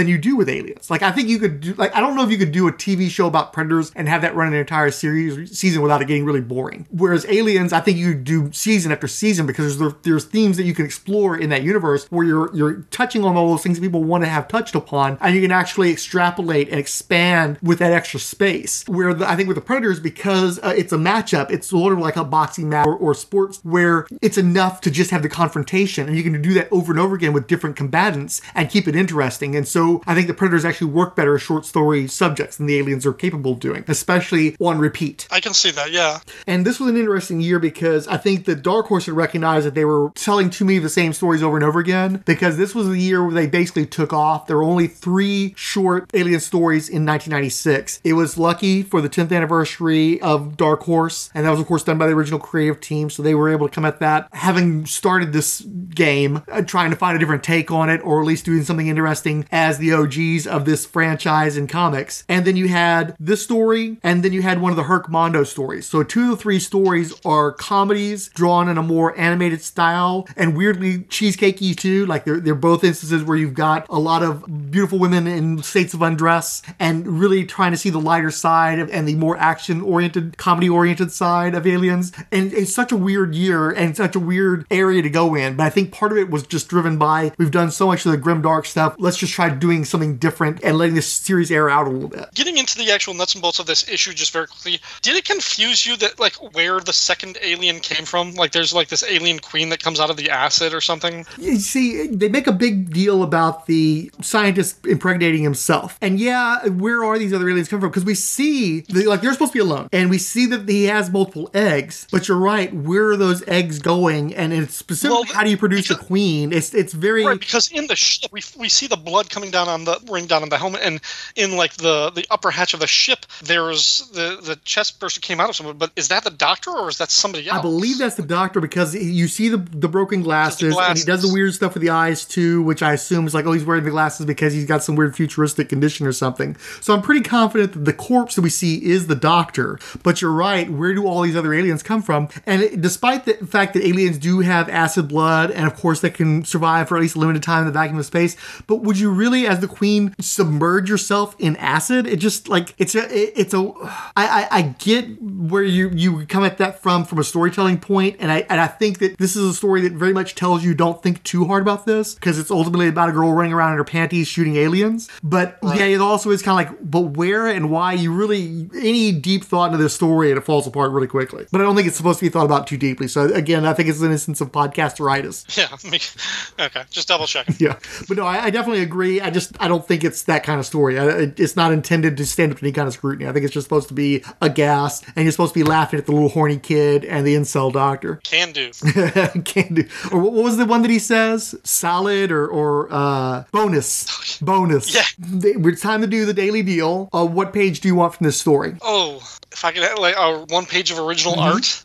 you do with Aliens. Like, I think you could do, like, I don't know if you could do a TV show about Predators and have that run an entire season without it getting really boring. Whereas Aliens, I think you could do season after season because there's themes that you can explore in that universe where you're touching on all those things that people want to have touched upon, and you can actually extrapolate and expand with that extra space. Where I think with the Predators, because it's a matchup, it's sort of like a boxing match or sports where it's enough to just have the confrontation, and you can do that over and over again with different combatants and keep it interesting. And so I think the Predators actually work better as short story subjects than the Aliens are capable of doing, especially on repeat. I can see that, yeah. And this was an interesting year because I think that Dark Horse had recognized that they were telling too many of the same stories over and over again, because this was the year where they basically took off. There were only 3 short Alien stories in 1996. It was lucky for the 10th anniversary of Dark Horse, and that was of course done by the original creative team, so they were able to come at that having started this game, trying to find a different take on it, or at least doing something interesting as the OGs of this franchise in comics. And then you had this story, and then you had one of the Herc Mondo stories. So 2 of the 3 stories are comedies drawn in a more animated style, and weirdly cheesecakey too. Like they're both instances where you've got a lot of beautiful women in states of undress and really trying to see the lighter side and the more action-oriented, comedy-oriented side of Aliens. And it's such a weird year and such a weird area to go in. But I think part of it was just driven by, we've done so much of the grim dark stuff, let's just try doing something different and letting this series air out a little bit. Getting into the actual nuts and bolts of this issue just very quickly, did it confuse you that, like, where the second alien came from? Like, there's, like, this alien queen that comes out of the acid or something? You see, they make a big deal about the scientist impregnating himself. And yeah, where are these other aliens coming from? Because we see, like, they're supposed to be alone. And we see that he has multiple eggs. But you're right, where are those eggs going? And it's specifically, how do you produce a queen? It's very... Right, because in the ship, we see the blood coming down on the ring down on the helmet, and in, like, the upper hatch of the ship, there's the chest burster came out of someone. But is that the doctor, or is that somebody else? I believe that's the doctor, because you see the broken glasses, and he does the weird stuff with the eyes too, which I assume is like, oh, he's wearing the glasses because he's got some weird futuristic condition or something. So I'm pretty confident that the corpse that we see is the doctor. But you're right, where do all these other aliens come from? And despite the fact that aliens do have acid blood, and of course they can survive for at least a limited time in the vacuum of space, but would you really, as the queen, submerge yourself in acid? It just, like, I get where you come at that from a storytelling point, and I think that this is a story that very much tells you don't think too hard about this, because it's ultimately about a girl running around in her panties shooting aliens. But yeah, it also is kind of like, but where and why? You really, any deep thought into this story and it falls apart really quickly. But I don't think it's supposed to be thought about too deeply. So again, I think it's an instance of podcasteritis. Yeah, okay, just double checking. Yeah, but no, I definitely agree. I don't think it's that kind of story. It's not intended to stand up to any kind of scrutiny. I think it's just supposed to be a gas, and you're supposed to be laughing at the little horny kid and the incel doctor. Can do. Can do. Or what was the one that he says? Solid or bonus. Bonus. Yeah. It's time to do the daily deal. What page do you want from this story? Oh, if I could have, like, a 1 page of original art.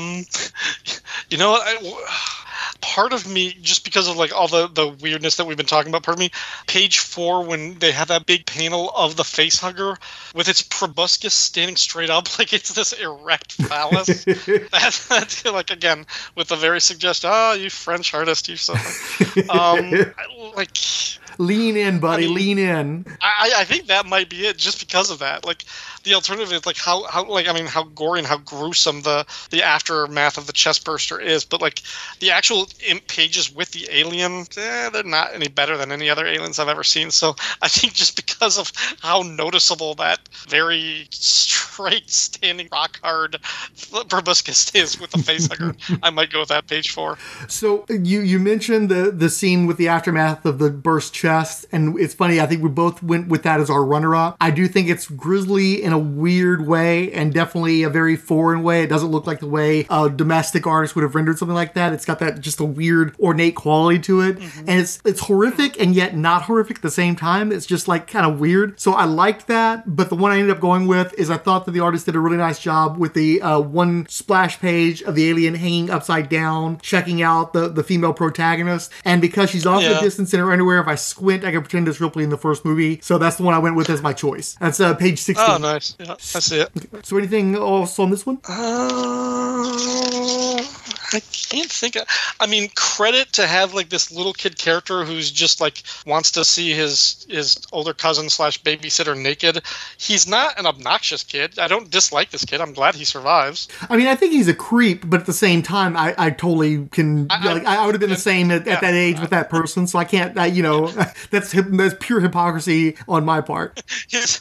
You know what? Part of me, just because of, like, all the weirdness that we've been talking about, part of me, page 4, when they have that big panel of the face hugger with its proboscis standing straight up like it's this erect phallus. that's like, again, with the very suggestion, you French artist, you something. Like... Lean in, buddy. Lean in. I think that might be it, just because of that. Like, the alternative is, like, how gory and how gruesome the aftermath of the chest burster is. But, like, the actual pages with the alien, they're not any better than any other aliens I've ever seen. So I think just because of how noticeable that very straight, standing, rock hard proboscis is with the face hugger, I might go with that page 4. So you mentioned the scene with the aftermath of the burst chest, and it's funny, I think we both went with that as our runner-up. I do think it's grisly in a weird way, and definitely a very foreign way. It doesn't look like the way a domestic artist would have rendered something like that. It's got that just a weird, ornate quality to it, and it's horrific and yet not horrific at the same time. It's just, like, kind of weird. So I liked that, but the one I ended up going with is I thought that the artist did a really nice job with the one splash page of the alien hanging upside down, checking out the female protagonist, and because she's off the distance in her underwear, if I squint, I can pretend it's Ripley in the first movie. So that's the one I went with as my choice. That's page 16. Oh, nice. Yeah, I see it. So anything else on this one? I can't think of. I mean, credit to have like this little kid character who's just like wants to see his older cousin / babysitter naked. He's not an obnoxious kid. I don't dislike this kid. I'm glad he survives. I mean, I think he's a creep, but at the same time, I totally can. I would have been the same at that age with that person, so I can't. That's pure hypocrisy on my part. His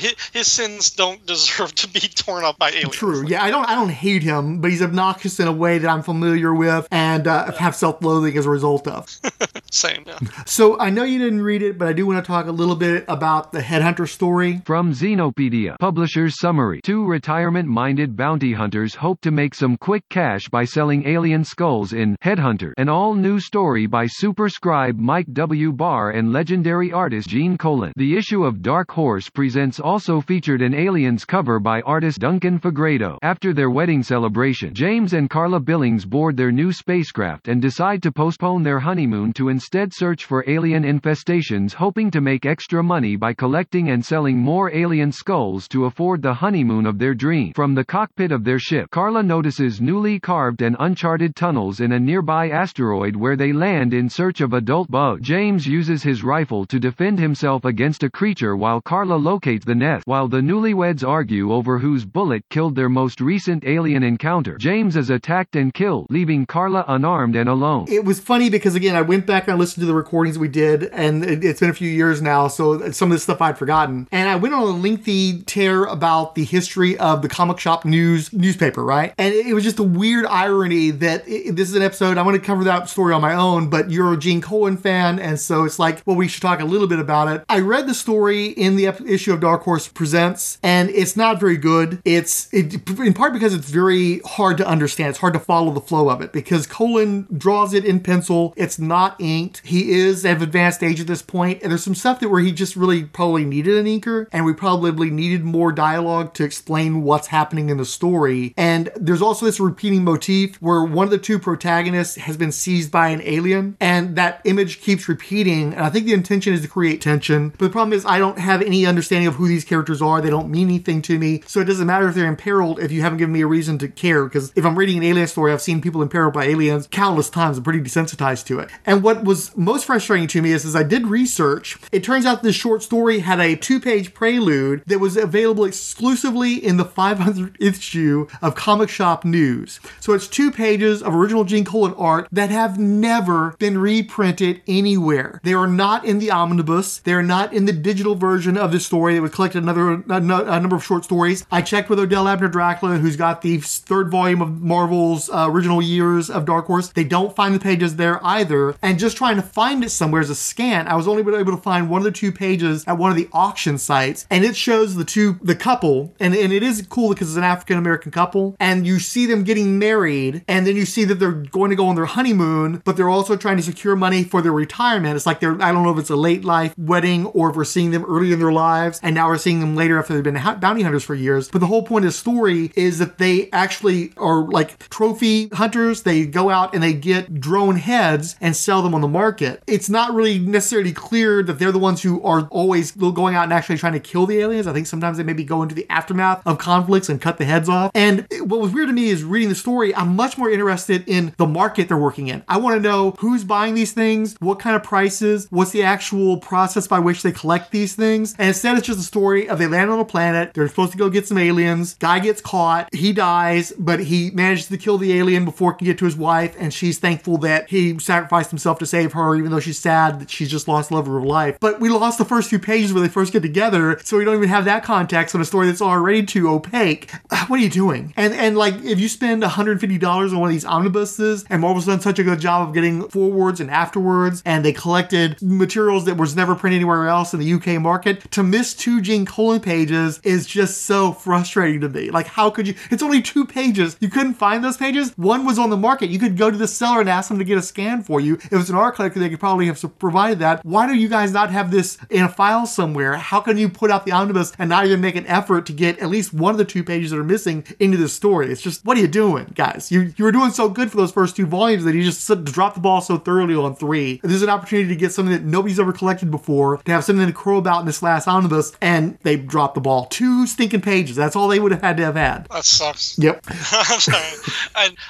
sins don't deserve to be torn up by aliens. True. Yeah, I don't hate him, but he's obnoxious in a way that I'm familiar with and have self-loathing as a result of. Same, yeah. So I know you didn't read it, but I do want to talk a little bit about the Headhunter story. From Xenopedia, publisher's summary. 2 retirement-minded bounty hunters hope to make some quick cash by selling alien skulls in Headhunter, an all-new story by super scribe Mike W. Barr and legendary artist Gene Colan. The issue of Dark Horse Presents also featured an Aliens cover by artist Duncan Fegredo. After their wedding celebration, James and Carla Billings board their new spacecraft and decide to postpone their honeymoon to instead search for alien infestations, hoping to make extra money by collecting and selling more alien skulls to afford the honeymoon of their dream. From the cockpit of their ship, Carla notices newly carved and uncharted tunnels in a nearby asteroid where they land in search of adult bugs. James uses his rifle to defend himself against a creature while Carla locates the nest. While the newlyweds argue over whose bullet killed their most recent alien encounter, James is attacked and killed, leaving Carla unarmed and alone. It was funny because, again, I went back and I listened to the recordings we did, and it's been a few years now, so some of this stuff I'd forgotten. And I went on a lengthy tear about the history of the Comic Shop newspaper, right? And it was just a weird irony that this is an episode, I want to cover that story on my own, but you're a Gene Colan fan, and so it's like, well, we should talk a little bit about it. I read the story in the issue of Dark Horse Presents, and it's not very good. It's in part because it's very hard to understand. It's hard to follow the flow of it because Colan draws it in pencil. It's not inked. He is of advanced age at this point, and there's some stuff where he just really probably needed an inker, and we probably needed more dialogue to explain what's happening in the story. And there's also this repeating motif where one of the 2 protagonists has been seized by an alien, and that image keeps repeating, and I think the intention is to create tension. But the problem is I don't have any understanding of who these characters are. They don't mean anything to me, so it doesn't matter if they're imperiled if you haven't given me a reason to care, because if I'm reading an alien story, I've seen people imperiled by aliens countless times. I'm pretty desensitized to it. And what was most frustrating to me is I did research. It turns out this short story had a 2-page prelude that was available exclusively in the 500th issue of Comic Shop News. So it's 2 pages of original Gene Colan art that have never been reprinted anywhere. They are not in the omnibus. They're not in the digital version of the story that was collected a number of short stories. I checked with Odell Abner Dracula, who's got the 3rd volume of Marvel's original years of Dark Horse. They don't find the pages there either. And just trying to find it somewhere as a scan, I was only able to find one of the 2 pages at one of the auction sites, and it shows the couple, and it is cool because it's an African-American couple, and you see them getting married, and then you see that they're going to go on their honeymoon, but they're also trying to secure money for their retirement. It's like I don't know if it's a late life wedding or if we're seeing them early in their lives, and now we're seeing them later after they've been bounty hunters for years. But the whole point of the story is that they actually are like trophy hunters. They go out and they get drone heads and sell them on the market. It's not really necessarily clear that they're the ones who are always going out and actually trying to kill the aliens. I think sometimes they maybe go into the aftermath of conflicts and cut the heads off. And what was weird to me is reading the story, I'm much more interested in the market they're working in. I want to know who's buying these things, what kind of prices, what's the actual process by which they collect these things. And instead it's just a story of they land on a planet, they're supposed to go get some aliens, guy gets caught, he dies, but he manages to kill the alien before he can get to his wife, and she's thankful that he sacrificed himself to save her, even though she's sad that she's just lost the love of her life. But we lost the first few pages where they first get together, so we don't even have that context on a story that's already too opaque. What are you doing? And like, if you spend $150 on one of these omnibuses, and Marvel's done such a good job of getting forwards and afterwards, and they collected materials that was never printed anywhere else in the UK market, to miss 2 Gene Colan pages is just so frustrating to me. Like, how could you? It's only 2 pages. You couldn't find those pages? One was on the market. You could go to the seller and ask them to get a scan for you. If it's an art collector, they could probably have provided that. Why do you guys not have this in a file somewhere? How can you put out the omnibus and not even make an effort to get at least one of the 2 pages that are missing into the story? It's just, what are you doing, guys? You were doing so good for those first 2 volumes that you just dropped the ball so thoroughly on 3. There's an opportunity to get something that nobody's ever collected before, to have something to crow about in this last omnibus, and they dropped the ball. 2 stinking pages. That's all they would have had to have had. That sucks. Yep. I'm sorry. And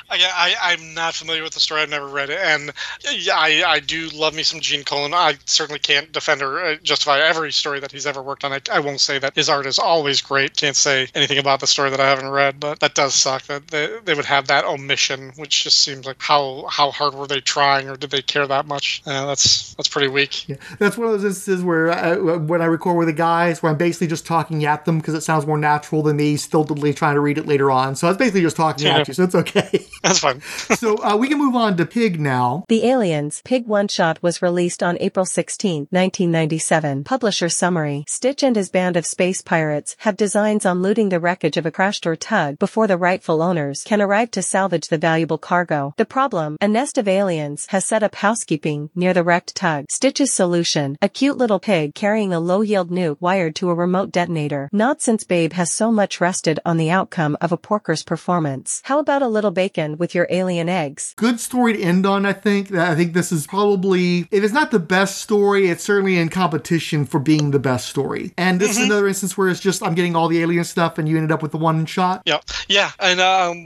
I'm not familiar with the story. I've never read it, and yeah, I do love me some Gene Colan. I certainly can't defend or justify every story that he's ever worked on. I won't say that his art is always great. Can't say anything about the story that I haven't read, but that does suck that they would have that omission, which just seems like how hard were they trying, or did they care that much? That's pretty weak. Yeah, that's one of those instances where when I record with the guys, where I'm basically just talking at them because it sounds more natural than me stiltedly trying to read it later on. So I was basically just talking at you, so it's okay. That's fine. So we can move on to Pig now. The Aliens, Pig one-shot was released on April 16, 1997. Publisher summary. Stitch and his band of space pirates have designs on looting the wreckage of a crashed tug before the rightful owners can arrive to salvage the valuable cargo. The problem, a nest of aliens has set up housekeeping near the wrecked tug. Stitch's solution, a cute little pig carrying a low-yield nuke wired to a remote detonator. Not since Babe has so much rested on the outcome of a porker's performance. How about a little bacon with your alien eggs? Good story to end on, I think. I think this is probably, if it's not the best story, it's certainly in competition for being the best story. And this is another instance where it's just, I'm getting all the alien stuff and you ended up with the one shot. Yeah, and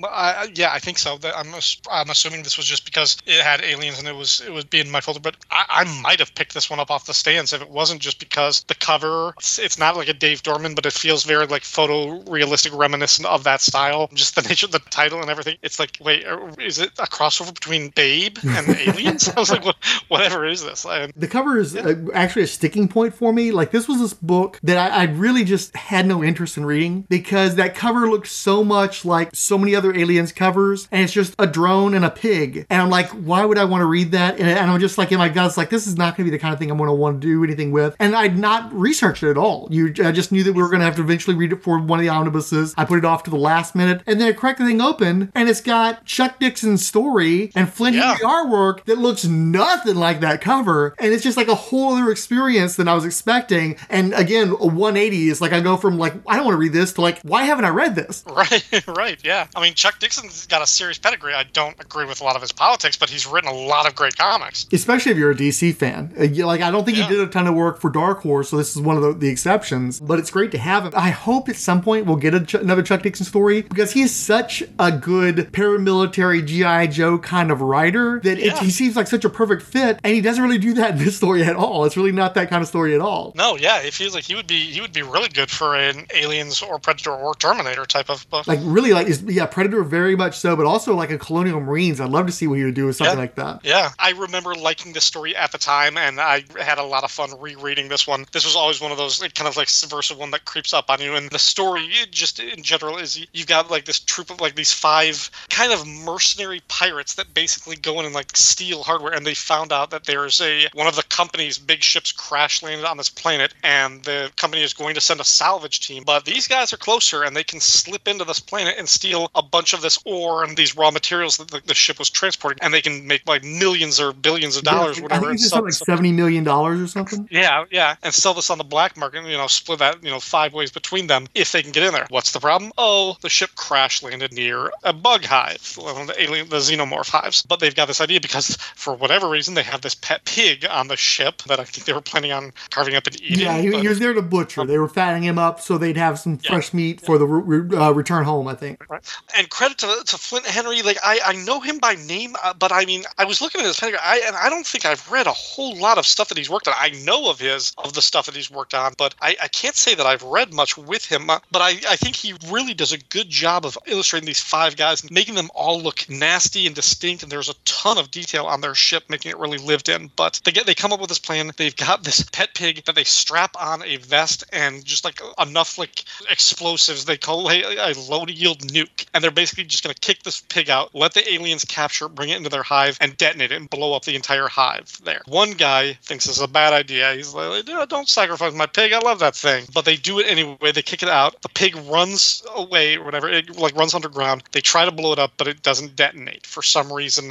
I think so. I'm assuming this was just because it had aliens and it was being my folder, but I might have picked this one up off the stands if it wasn't just because the cover, it's not like a Dave Dorman, but it feels very like photorealistic, reminiscent of that style. Just the nature of the title and everything. It's like, wait, is it a crossover between Babe and Aliens? I was like, whatever is this? The cover is actually a sticking point for me. Like, this was this book that I really just had no interest in reading because that cover looked so much like so many other Aliens covers, and it's just a drone and a pig. And I'm like, why would I want to read that? And I'm just like, in my guts, like, this is not going to be the kind of thing I'm going to want to do anything with. And I'd not researched it at all. I just knew that we were going to have to eventually read it for one of the omnibuses. I put it off to the last minute, and then I cracked the thing open, and it's got Chuck Dixon's story and Flint Henry artwork that looks nothing like that cover. And it's just like a whole other experience than I was expecting. And again, a 180 is like, I go from like, I don't want to read this to like, why haven't I read this? Right, yeah. I mean, Chuck Dixon's got a serious pedigree. I don't agree with a lot of his politics, but he's written a lot of great comics. Especially if you're a DC fan. Like, I don't think he did a ton of work for Dark Horse, so this is one of the exceptions, but it's great to have him. I hope at some point we'll get another Chuck Dixon story because he's such a good paramilitary G.I. Joe kind of writer that he seems like such a perfect fit, and he doesn't really do that in this story at all. It's really not that kind of story at all. No, yeah, it feels like he would be really good for an Aliens or Predator or Terminator type of book. Like, really, like, Predator very much so, but also like a Colonial Marines. I'd love to see what he would do with something like that. Yeah, I remember liking this story at the time, and I had a lot of fun rereading this one. This was always one of those kind of like subversive one that creeps up on you, and the story just in general is you've got like this troop of like these 5 kind of mercenary pirates that basically go in and like steal hardware, and they found out that there's one of the company's big ships crash landed on this planet, and the company is going to send a salvage team, but these guys are closer and they can slip into this planet and steal a bunch of this ore and these raw materials that the ship was transporting, and they can make like millions or billions of dollars, whatever. I think it's something like $70 million or something. Yeah, and sell this on the black market, split that, 5 ways between them if they can get in there. What's the problem? Oh, the ship crash landed near a bug hive, one of the xenomorph hives. But they've got this idea because for whatever reason they have this pet pig on the ship that I think they were planning on carving up and eating. Yeah, he was there to butcher. They were fattening him up so they'd have some fresh meat for the return home, I think. Right. And credit to Flint Henry. Like, I know him by name, but I mean, I was looking at his pedigree, and I don't think I've read a whole lot of stuff that he's worked on. I know of the stuff that he's worked on, but I can't say that I've read much with him. But I think he really does a good job of illustrating these 5 guys and making them all look nasty and distinct, and there's a ton of detail on their ship, making it really lived in. But they come up with this plan. They've got this pet pig that they strap on a vest and just like enough like explosives they call a low-yield nuke, and they're basically just going to kick this pig out, let the aliens capture it, bring it into their hive, and detonate it and blow up the entire hive there. One guy thinks it's a bad idea. He's like, don't sacrifice my pig. I love that thing. But they do it anyway. They kick it out. The pig runs away or whatever. It like runs underground. They try to blow it up, but it doesn't detonate. For some reason,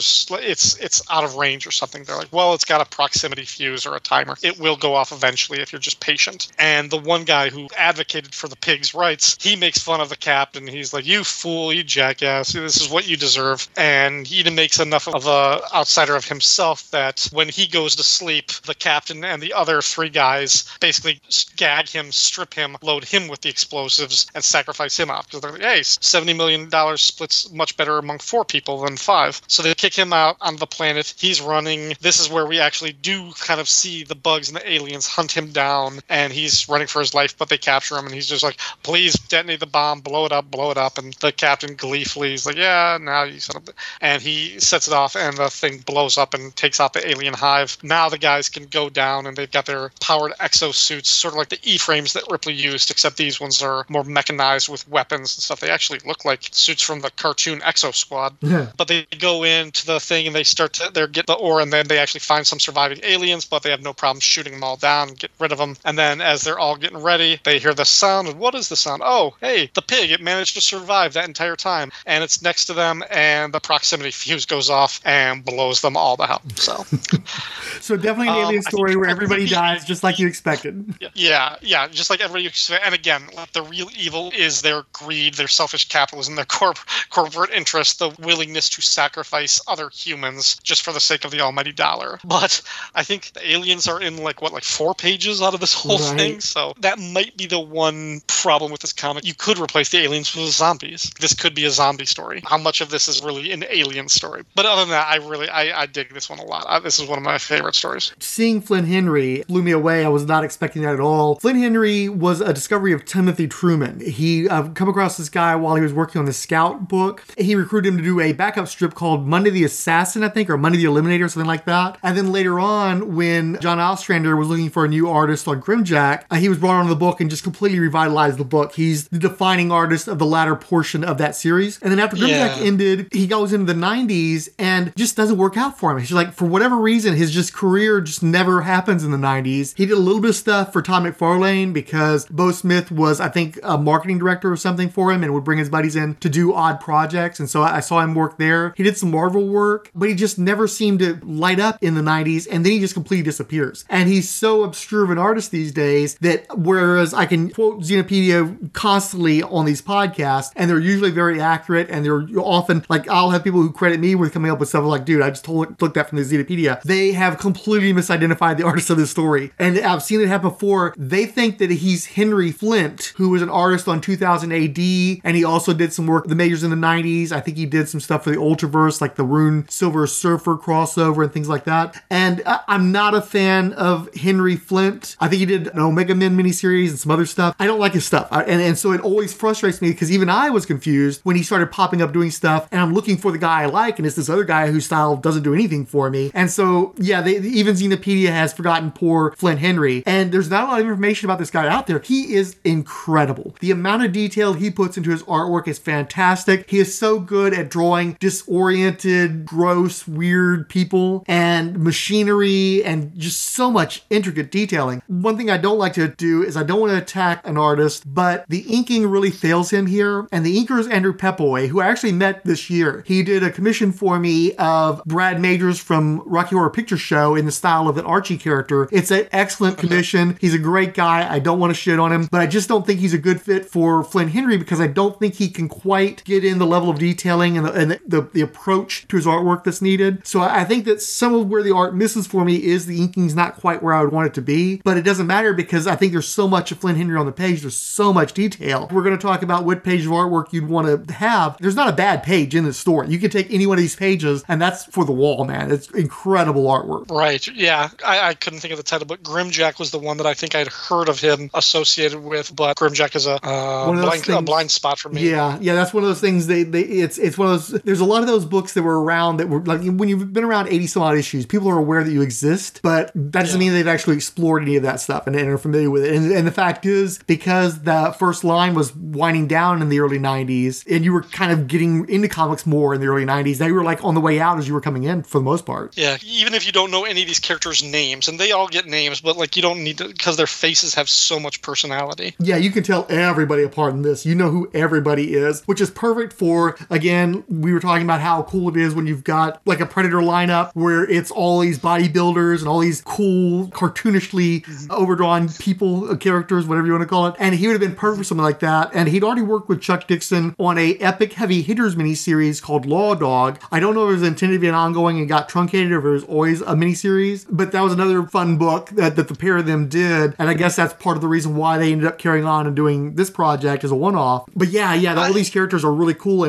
it's out of range or something. They're like, well, it's got a proximity fuse or a timer. It will go off eventually if you're just patient. And the one guy who advocated for the pig's rights, he makes fun of the captain. He's like, you fool, you jackass. This is what you deserve. And he makes enough of a outsider of himself that when he goes to sleep, the captain and the other 3 guys basically gag him, strip him, load him with the explosives, and sacrifice him off. Because they're like, hey, $70 million splits much much better among 4 people than 5. So they kick him out on the planet. He's running. This is where we actually do kind of see the bugs and the aliens hunt him down, and he's running for his life, but they capture him, and he's just like, please detonate the bomb, blow it up. And the captain gleefully is like, yeah, now you son of a... And he sets it off, and the thing blows up and takes out the alien hive. Now the guys can go down, and they've got their powered exosuits, sort of like the E-frames that Ripley used, except these ones are more mechanized with weapons and stuff. They actually look like suits from the cartoon Exo Squad. Yeah. But they go into the thing, and they start to get the ore, and then they actually find some surviving aliens, but they have no problem shooting them all down and get rid of them. And then as they're all getting ready, they hear the sound, and what is the sound? Oh, hey, the pig, it managed to survive that entire time. And it's next to them, and the proximity fuse goes off and blows them all to hell. So definitely an alien story where everybody dies just like you expected. Yeah, just like everybody expected. And again, like, the real evil is their greed, their selfish capitalism, their corporate interest, the willingness to sacrifice other humans just for the sake of the almighty dollar. But I think the aliens are in like 4 pages out of this whole thing, so that might be the one problem with this comic. You could replace the aliens with zombies. This could be a zombie story. How much of this is really an alien story? But other than that, I dig this one a lot. This is one of my favorite stories. Seeing Flynn Henry blew me away. I was not expecting that at all. Flynn Henry was a discovery of Timothy Truman. He come across this guy while he was working on the Scout book. He recruited him to do a backup strip called Monday the Assassin, I think, or Monday the Eliminator, something like that. And then later on, when John Ostrander was looking for a new artist on Grimjack, he was brought onto the book and just completely revitalized the book. He's the defining artist of the latter portion of that series. And then after Grimjack ended, he goes into the 90s and just doesn't work out for him. He's like, for whatever reason, his career just never happens in the 90s. He did a little bit of stuff for Todd McFarlane because Bo Smith was, I think, a marketing director or something for him and would bring his buddies in to do odd projects. And so I saw him work there. He did some Marvel work, but he just never seemed to light up in the 90s. And then he just completely disappears. And he's so obscure of an artist these days that whereas I can quote Xenopedia constantly on these podcasts, and they're usually very accurate, and they're often, like, I'll have people who credit me with coming up with stuff like, dude, I just looked that from the Xenopedia. They have completely misidentified the artist of this story. And I've seen it happen before. They think that he's Henry Flint, who was an artist on 2000 AD, and he also did some work, the Majors in the 90s. I think he did some stuff for the Ultraverse, like the Rune Silver Surfer crossover and things like that. And I'm not a fan of Henry Flint. I think he did an Omega Men miniseries and some other stuff. I don't like his stuff. And so it always frustrates me because even I was confused when he started popping up doing stuff, and I'm looking for the guy I like, and it's this other guy whose style doesn't do anything for me. And so, yeah, even Xenopedia has forgotten poor Flint Henry. And there's not a lot of information about this guy out there. He is incredible. The amount of detail he puts into his artwork is fantastic. He is so good at drawing disoriented, gross, weird people and machinery and just so much intricate detailing. One thing I don't like to do is I don't want to attack an artist, but the inking really fails him here. And the inker is Andrew Pepaway, who I actually met this year. He did a commission for me of Brad Majors from Rocky Horror Picture Show in the style of an Archie character. It's an excellent commission. He's a great guy. I don't want to shit on him, but I just don't think he's a good fit for Flynn Henry because I don't think he can quite get in the level of detailing and the approach to his artwork that's needed. So I think that some of where the art misses for me is the inking's not quite where I would want it to be, but it doesn't matter because I think there's so much of Flynn Henry on the page. There's so much detail. We're going to talk about what page of artwork you'd want to have. There's not a bad page in this story. You can take any one of these pages and that's for the wall, man. It's incredible artwork. Right. Yeah. I couldn't think of the title, but Grimjack was the one that I think I'd heard of him associated with, but Grimjack is a blind spot for me. Yeah. That's one of those things. It's one of those, there's a lot of those books that were around that were like, when you've been around 80 some odd issues, people are aware that you exist, but that doesn't mean they've actually explored any of that stuff and are familiar with it. And the fact is, because the first line was winding down in the early 90s, and you were kind of getting into comics more in the early 90s, they were like on the way out as you were coming in for the most part. Yeah, even if you don't know any of these characters' names, and they all get names, but like you don't need to, because their faces have so much personality. Yeah, you can tell everybody apart in this. You know who everybody is, which is perfect for, again, we were talking about how cool it is when you've got like a Predator lineup where it's all these bodybuilders and all these cool, cartoonishly overdrawn people, characters, whatever you want to call it. And he would have been perfect for something like that. And he'd already worked with Chuck Dixon on a epic heavy hitters miniseries called Law Dog. I don't know if it was intended to be an ongoing and got truncated or if it was always a miniseries, but that was another fun book that the pair of them did. And I guess that's part of the reason why they ended up carrying on and doing this project as a one-off. But yeah, all these characters are really cool. And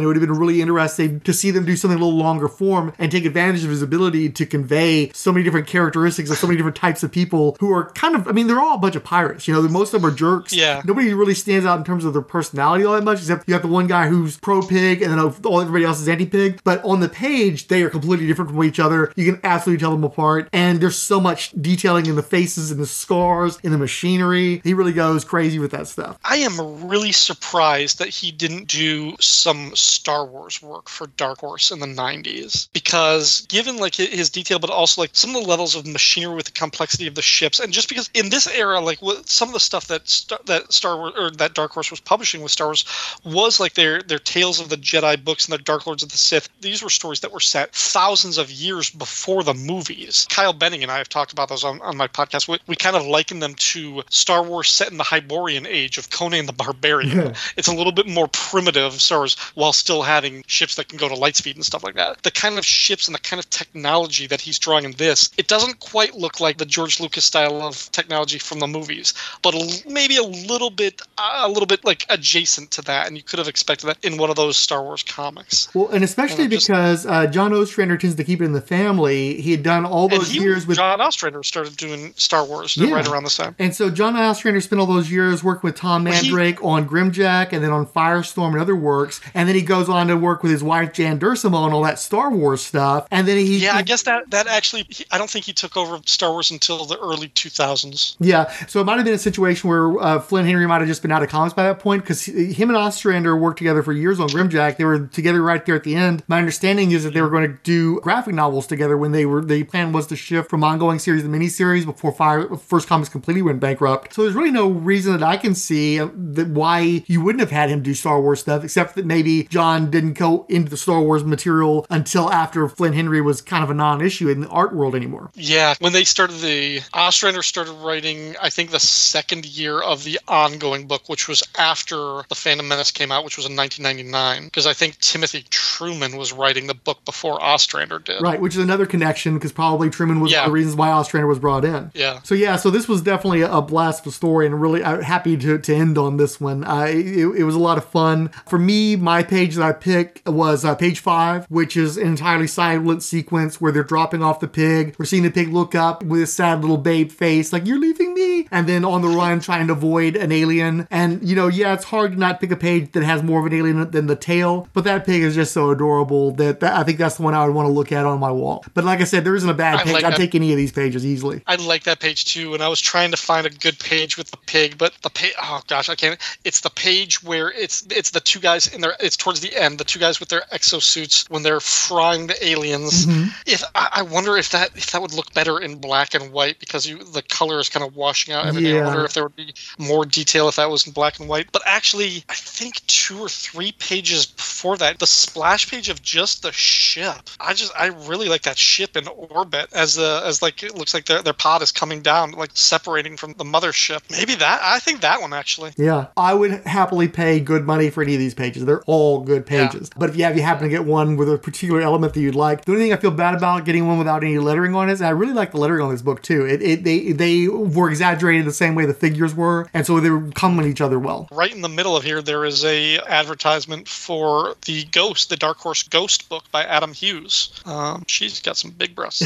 it would have been really interesting to see them do something a little longer form and take advantage of his ability to convey so many different characteristics of so many different types of people who are kind of, I mean, they're all a bunch of pirates. You know, most of them are jerks. Yeah. Nobody really stands out in terms of their personality all that much, except you have the one guy who's pro-pig and then everybody else is anti-pig. But on the page, they are completely different from each other. You can absolutely tell them apart. And there's so much detailing in the faces and the scars, in the machinery. He really goes crazy with that stuff. I am really surprised that he didn't do some Star Wars work for Dark Horse in the 90s, because given like his detail, but also like some of the levels of machinery with the complexity of the ships, and just because in this era, like some of the stuff that Star Wars or that Dark Horse was publishing with Star Wars was like their Tales of the Jedi books and their Dark Lords of the Sith. These were stories that were set thousands of years before the movies. Kyle Benning and I have talked about those on my podcast. We kind of liken them to Star Wars set in the Hyborian age of Conan the Barbarian. Yeah. It's a little bit more primitive Star Wars while still having ships that can go to light speed and stuff like that. The kind of ships and the kind of technology that he's drawing in this, it doesn't quite look like the George Lucas style of technology from the movies, but maybe a little bit like adjacent to that, and you could have expected that in one of those Star Wars comics. Well, and especially because John Ostrander tends to keep it in the family. He had done all those years with John Ostrander started doing Star Wars right around this time. And so John Ostrander spent all those years working with Tom Mandrake on Grimjack and then on Firestorm and other works. And then he goes on to work with his wife Jan Dursamo on all that Star Wars stuff. And then I guess that actually, I don't think he took over Star Wars until the early 2000s. Yeah, so it might have been a situation where Flynn Henry might have just been out of comics by that point, because him and Ostrander worked together for years on Grimjack. They were together right there at the end. My understanding is that they were going to do graphic novels together when the plan was to shift from ongoing series to miniseries before First Comics completely went bankrupt. So there's really no reason that I can see that why you wouldn't have had him do Star Wars stuff, except that maybe John didn't go into the Star Wars material until after Flynn Henry was kind of a non-issue in the art world anymore. Yeah, when they started Ostrander started writing, I think, the second year of the ongoing book, which was after The Phantom Menace came out, which was in 1999, because I think Timothy Truman was writing the book before Ostrander did. Right, which is another connection, because probably Truman was one of the reasons why Ostrander was brought in. Yeah. So this was definitely a blast of a story, and really happy to end on this one. It was a lot of fun. For me, my page that I picked was page 5, which is an entirely silent sequence where they're dropping off the pig. We're seeing the pig look up with a sad little babe face, like, "You're leaving me," and then on the run trying to avoid an alien. And, it's hard to not pick a page that has more of an alien than the tail, but that pig is just so adorable that I think that's the one I would want to look at on my wall. But like I said, there isn't a bad page. I'd take any of these pages easily. I like that page too, and I was trying to find a good page with the pig, but the page, oh gosh, I can't. It's the page where it's the two guys it's towards the end, the two guys with their exosuits when they're frying the aliens. Mm-hmm. If I wonder if that would look better in black and white, because the color is kind of washing out everything. I wonder if there would be more detail if that was in black and white. But actually, I think 2 or 3 pages before that, the splash page of just the ship. I really like that ship in orbit as like it looks like their pod is coming down, like separating from the mothership. Maybe I think that one actually. Yeah, I would happily pay good money for any of these pages. They're all good pages. Yeah. But if you happen to get one with a particular element that you'd like, the only thing I feel bad about getting one without any lettering on it is I really like the lettering on this book too. They were exaggerated the same way the figures were, and so they were complement each other well. Right in the middle of here, there is a advertisement for the Dark Horse Ghost book by Adam Hughes. She's got some big breasts.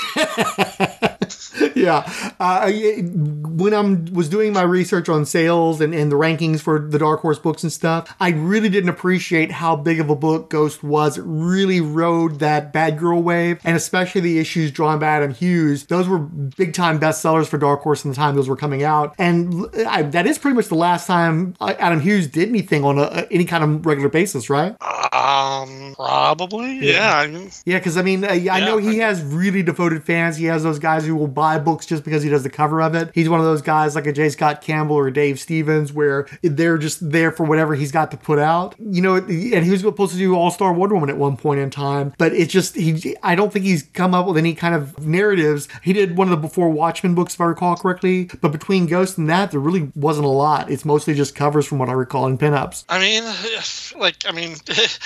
Yeah. When I was doing my research on sales and the rankings for the Dark Horse books and stuff, I really didn't appreciate how big of a book Ghost was. It really rode that bad girl wave, and especially the issues drawn by Adam Hughes. Those were big time bestsellers for Dark Horse in the time those were coming out. And that is pretty much the last time Adam Hughes did anything on any kind of regular basis, right? Probably. Yeah. Yeah, because I know he has really devoted fans. He has those guys who will buy books just because he does the cover of it. He's one of those guys like a J. Scott Campbell or Dave Stevens where they're just there for whatever he's got to put out. And he was supposed to do All-Star Wonder Woman at one point in time, but it's just, I don't think he's come up with any kind of narratives. He did one of the Before Watchmen books, if I recall correctly, but between Ghost and that, there really wasn't a lot. It's mostly just covers from what I recall in pinups. If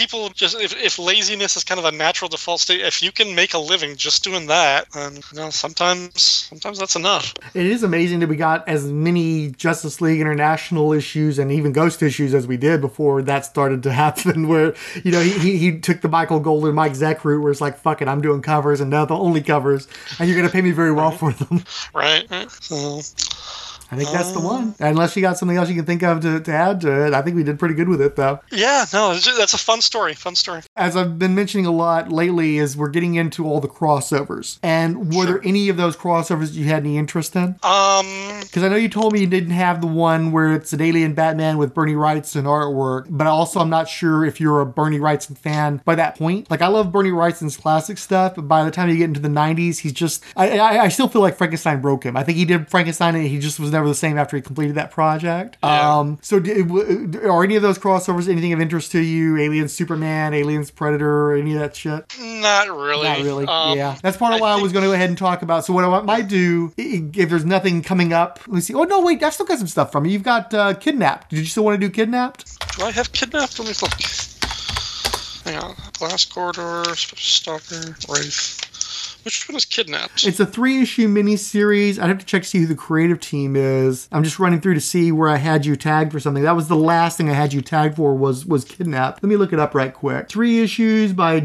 people just, if laziness is kind of a natural default state, if you can make a living just doing that, then sometimes that's enough. It is amazing that we got as many Justice League International issues and even Ghost issues as we did before that started to happen, where, he took the Michael Golden, Mike Zeck route, where it's like, fuck it, I'm doing covers and now the only covers, and you're going to pay me very well for them. Right. So I think that's the one. Unless you got something else you can think of to add to it. I think we did pretty good with it, though. Yeah, no, that's a fun story. As I've been mentioning a lot lately, is we're getting into all the crossovers. And were there any of those crossovers you had any interest in? Because I know you told me you didn't have the one where it's an alien Batman with Bernie Wrightson artwork, but also I'm not sure if you're a Bernie Wrightson fan by that point. Like, I love Bernie Wrightson's classic stuff, but by the time you get into the 90s, he's just... I still feel like Frankenstein broke him. I think he did Frankenstein and he just was never the same after he completed that project. Yeah. So are any of those crossovers anything of interest to you? Aliens Superman, Aliens Predator, any of that shit? Not really. Yeah. That's part of why I was going to go ahead and talk about. So what I might do, if there's nothing coming up, let me see. Oh, no, wait, I still got some stuff from you. You've got Kidnapped. Did you still want to do Kidnapped? Do I have Kidnapped? Let me look. Hang on. Glass Corridor, Stalker, Wraith. Which one is Kidnapped? It's a 3-issue miniseries. I'd have to check to see who the creative team is. I'm just running through to see where I had you tagged for something. That was the last thing I had you tagged for was Kidnapped. Let me look it up right quick. 3 issues by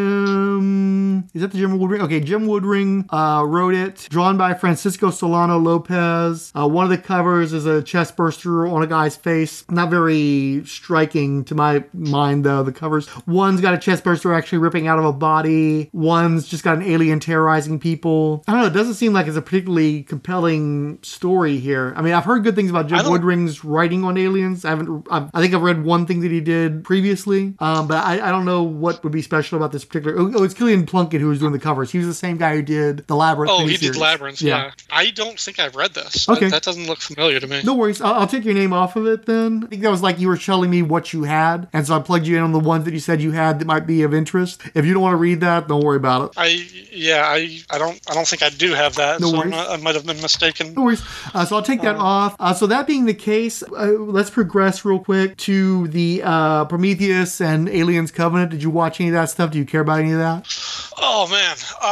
Jim... Is that the Jim Woodring? Okay, Jim Woodring wrote it. Drawn by Francisco Solano Lopez. One of the covers is a chest burster on a guy's face. Not very striking to my mind, though, the covers. One's got a chest burster actually ripping out of a body. One's just got an alien terrorizing people. I don't know, it doesn't seem like it's a particularly compelling story here. I mean, I've heard good things about Jim Woodring's writing on aliens. I think I've read one thing that he did previously, but I don't know what would be special about this particular... Oh, it's Killian Plunkett who was doing the covers. He was the same guy who did the Labyrinth. Oh, he did Labyrinth, yeah. I don't think I've read this. Okay. That doesn't look familiar to me. No worries. I'll take your name off of it then. I think that was like you were telling me what you had, and so I plugged you in on the ones that you said you had that might be of interest. If you don't want to read that, don't worry about it. I don't think I do have that. No so worries. I might have been mistaken. No worries. So I'll take that off. So that being the case, let's progress real quick to the Prometheus and Aliens Covenant. Did you watch any of that stuff? Do you care about any of that? Oh man.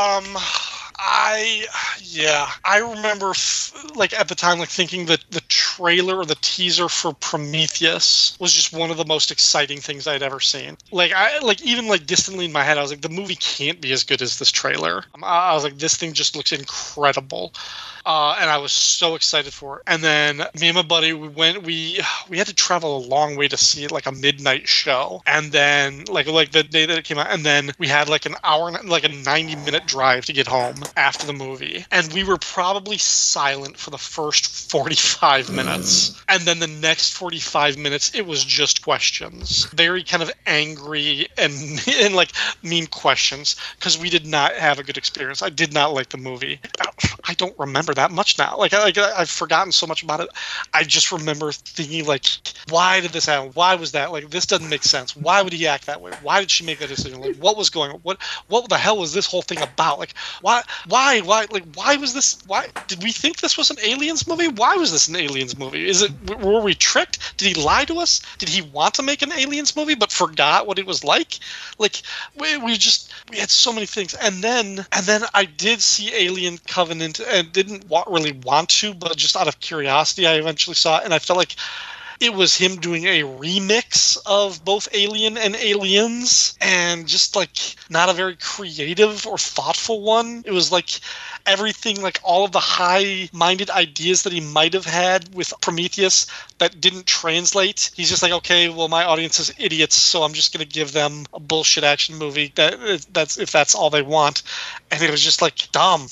I remember at the time thinking that the trailer or the teaser for Prometheus was just one of the most exciting things I'd ever seen. Even distantly in my head, I was like, the movie can't be as good as this trailer. I was like, this thing just looks incredible. And I was so excited for it. And then me and my buddy, we had to travel a long way to see it, like a midnight show. And then like the day that it came out, and then we had like an hour, like a 90-minute drive to get home after the movie. And we were probably silent for the first 45 minutes. And then the next 45 minutes, it was just questions. Very kind of angry and like mean questions, because we did not have a good experience. I did not like the movie. I don't remember that much now. I've forgotten so much about it. I just remember thinking, like, why did this happen? Why was that? Like, this doesn't make sense. Why would he act that way? Why did she make that decision? Like, what was going on? What the hell was this whole thing about? Like, why was this? Why did we think this was an Aliens movie? Why was this an Aliens movie? Were we tricked? Did he lie to us? Did he want to make an Aliens movie but forgot what it was like? Like, we had so many things. And then I did see Alien Covenant and didn't really want to, but just out of curiosity, I eventually saw it, and I felt like it was him doing a remix of both Alien and Aliens, and just like not a very creative or thoughtful one. It was like everything, like all of the high-minded ideas that he might have had with Prometheus that didn't translate. He's just like, okay, well, my audience is idiots, so I'm just going to give them a bullshit action movie that's if that's all they want. And it was just like dumb.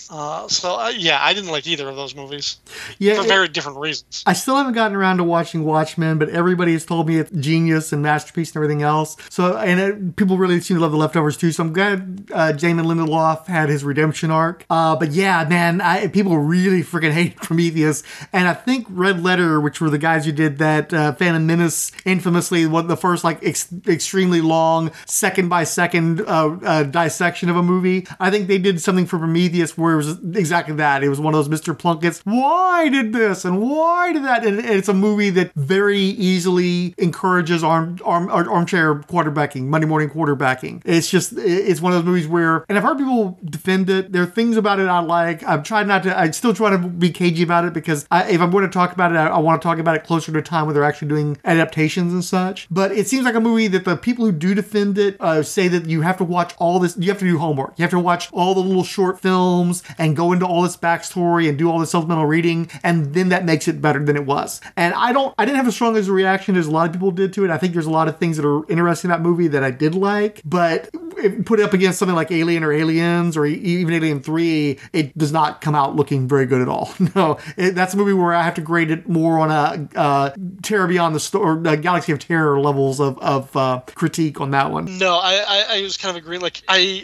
I didn't like either of those movies. Yeah, for very different reasons. I still haven't gotten around to watching Watchmen, but everybody has told me it's genius and masterpiece and everything else. So, people really seem to love The Leftovers too. So I'm glad Damon Lindelof had his redemption arc. But yeah, man, people really freaking hate Prometheus. And I think Red Letter, which were the guys who did that Phantom Menace, infamously the first like extremely long second by second dissection of a movie. I think they did something for Prometheus where it was exactly that. It was one of those Mr. Plunkett's, why did this and why did that? And it's a movie that very very easily encourages armchair quarterbacking, Monday morning quarterbacking. It's one of those movies where, and I've heard people defend it. There are things about it I like. I'm still trying to be cagey about it because if I'm going to talk about it, I want to talk about it closer to a time where they're actually doing adaptations and such. But it seems like a movie that the people who do defend it say that you have to watch all this, you have to do homework. You have to watch all the little short films and go into all this backstory and do all this supplemental reading, and then that makes it better than it was. And I didn't have as strong as a reaction as a lot of people did to it. I think there's a lot of things that are interesting in that movie that I did like, but put it up against something like Alien or Aliens or even Alien 3, it does not come out looking very good at all. No, that's a movie where I have to grade it more on a Terror Beyond the Galaxy of Terror levels of critique on that one. No, I was kind of agreeing. Like,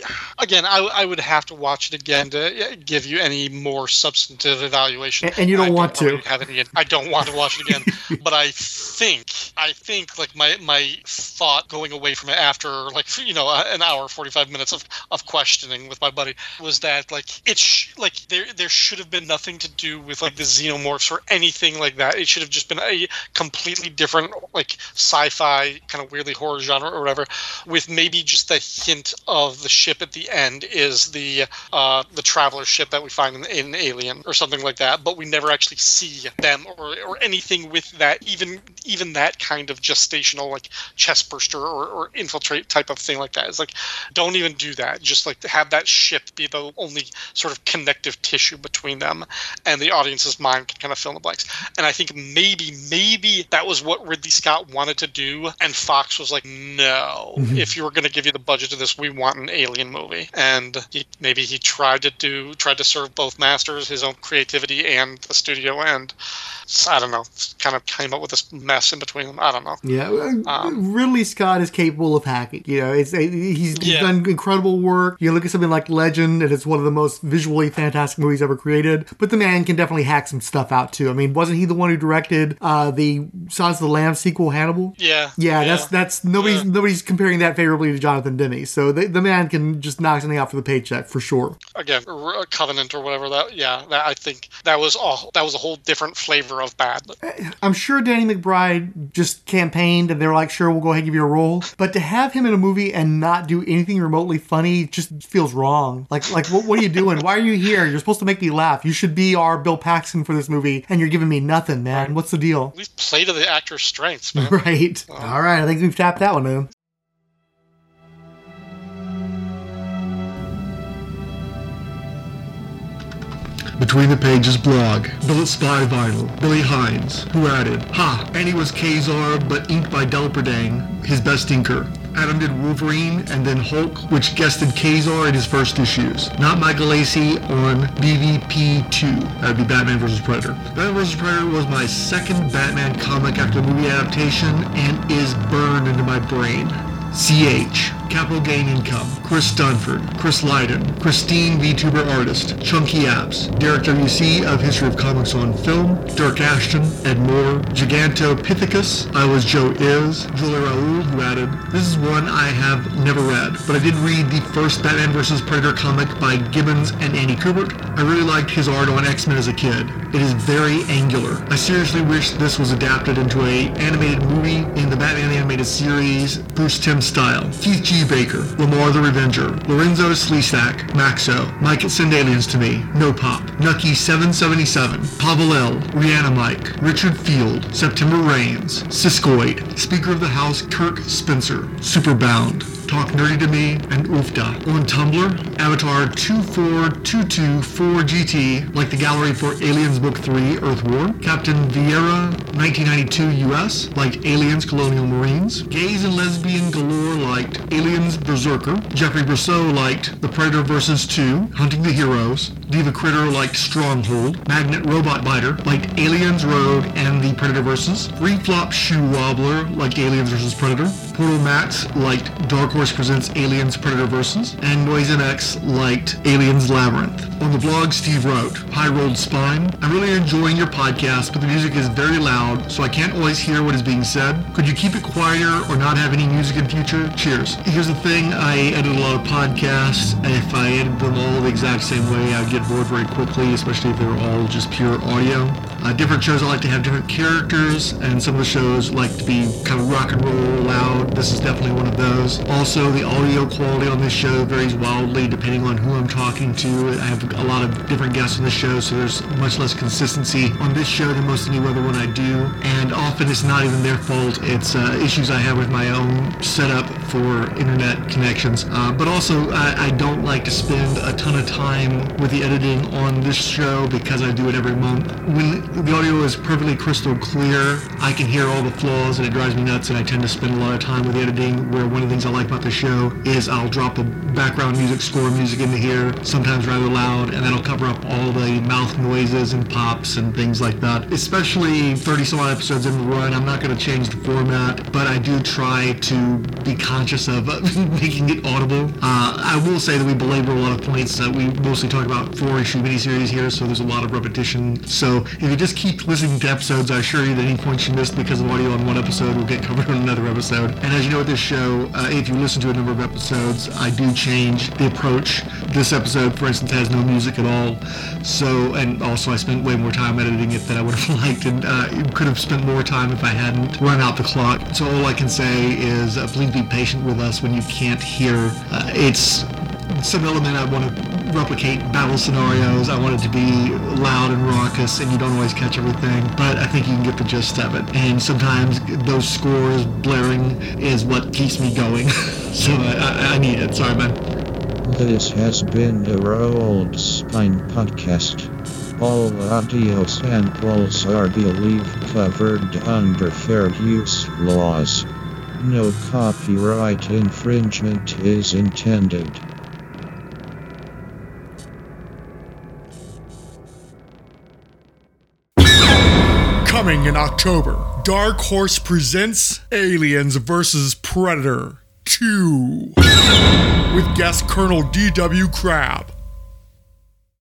I would have to watch it again to give you any more substantive evaluation. And you don't want to. I don't want to watch it again. But I think like my thought going away from it after like, an hour, 45 minutes of questioning with my buddy was that like there should have been nothing to do with like the xenomorphs or anything like that. It should have just been a completely different like sci-fi kind of weirdly horror genre or whatever, with maybe just the hint of the ship at the end is the traveler ship that we find in Alien or something like that, but we never actually see them or anything with that, even that kind of gestational like chest burster or infiltrate type of thing like that. It's like, don't even do that. Just like have that ship be the only sort of connective tissue between them, and the audience's mind can kind of fill in the blanks. And I think maybe that was what Ridley Scott wanted to do, and Fox was like, no, if you were going to give you the budget to this, we want an Alien movie. And maybe he tried to serve both masters, his own creativity and the studio, and I don't know, kind of came up with this mess in between them. I don't know. Yeah, Ridley Scott is capable of hacking. He's done incredible work. You look at something like Legend, and it's one of the most visually fantastic movies ever created. But the man can definitely hack some stuff out too. I mean, wasn't he the one who directed the Silence of the Lambs sequel, Hannibal? Yeah. That's nobody's comparing that favorably to Jonathan Demme. So the man can just knock something out for the paycheck for sure. Again, Covenant or whatever that. Yeah, I think that was a whole different flavor of bad. I'm sure Danny McBride just campaigned and they're like, sure, we'll go ahead and give you a role. But to have him in a movie and not do anything remotely funny just feels wrong. Like what are you doing? Why are you here? You're supposed to make me laugh. You should be our Bill Paxton for this movie, and you're giving me nothing, man. What's the deal? We've played to the actor's strengths, man. Right. All right. I think we've tapped that one, man. Between the Pages blog, Billet Spy Vinyl, Billy Hines, who added, and he was Kazar, but inked by Delperdang, his best inker. Adam did Wolverine and then Hulk, which guested Kazar in his first issues. Not Michael Lacey on BVP2. That would be Batman vs. Predator. Batman vs. Predator was my second Batman comic after the movie adaptation and is burned into my brain. CH, Capital Gain Income, Chris Dunford, Chris Lydon, Christine VTuber Artist, Chunky Apps, Derek WC of History of Comics on Film, Dirk Ashton, Ed Moore, Gigantopithecus, I Was Joe Is, Julie Raoul, who added, this is one I have never read, but I did read the first Batman vs. Predator comic by Gibbons and Andy Kubert. I really liked his art on X-Men as a kid. It is very angular. I seriously wish this was adapted into an animated movie in the Batman animated series, Bruce Timm style. Keith G. Baker, Lamar the Revenger, Lorenzo Slesak, Maxo, Mike Send Aliens to Me, No Pop, Nucky 777, Pavel L, Rihanna Mike, Richard Field, September Rains, Siskoid, Speaker of the House Kirk Spencer, Superbound, Talk Nerdy to Me, and Oofda. On Tumblr, Avatar 24224GT, like the gallery for Aliens Book 3, Earth War. Captain Vieira, 1992 US, liked Aliens Colonial Marines. Gays and Lesbian Galore liked Aliens Berserker. Jeffrey Brousseau liked The Predator vs. 2, Hunting the Heroes. Diva Critter liked Stronghold. Magnet Robot Biter liked Aliens Rogue and the Predator vs. Free Flop Shoe Wobbler liked Aliens vs. Predator. Portal Max liked Dark Horse Presents Aliens Predator vs. And Noise MX liked Aliens Labyrinth. On the blog, Steve wrote, High Rolled Spine, I'm really enjoying your podcast, but the music is very loud, so I can't always hear what is being said. Could you keep it quieter or not have any music in future? Cheers. Here's the thing, I edit a lot of podcasts. If I edit them all the exact same way, I'd get bored very quickly, especially if they were all just pure audio. Different shows I like to have different characters, and some of the shows like to be kind of rock and roll loud. This is definitely one of those. Also, the audio quality on this show varies wildly depending on who I'm talking to. I have a lot of different guests on the show, so there's much less consistency on this show than most any other one I do. And often it's not even their fault. It's issues I have with my own setup for internet connections. But also, I don't like to spend a ton of time with the editing on this show because I do it every month. When the audio is perfectly crystal clear, I can hear all the flaws and it drives me nuts, and I tend to spend a lot of time with the editing, where one of the things I like about the show is I'll drop a background music, score music into here, sometimes rather loud, and that'll cover up all the mouth noises and pops and things like that. Especially 30 some odd episodes in the run, I'm not going to change the format, but I do try to be conscious of making it audible. I will say that we belabor a lot of points. We mostly talk about 4-issue miniseries here, so there's a lot of repetition. So if you just keep listening to episodes, I assure you that any points you missed because of audio on one episode will get covered on another episode. And as you know with this show, if you listen to a number of episodes, I do change the approach. This episode, for instance, has no music at all. So, and also I spent way more time editing it than I would have liked, and could have spent more time if I hadn't run out the clock. So all I can say is please be patient with us when you can't hear. It's some element I want to replicate battle scenarios. I want it to be loud and raucous, and you don't always catch everything, but I think you can get the gist of it. And sometimes those scores blaring is what keeps me going. So I need it. Sorry, man. This has been the Rolled Spine Podcast. All audio samples are believed covered under fair use laws. No copyright infringement is intended. Coming in October, Dark Horse presents Aliens vs. Predator 2 with guest Colonel D.W. Crabb.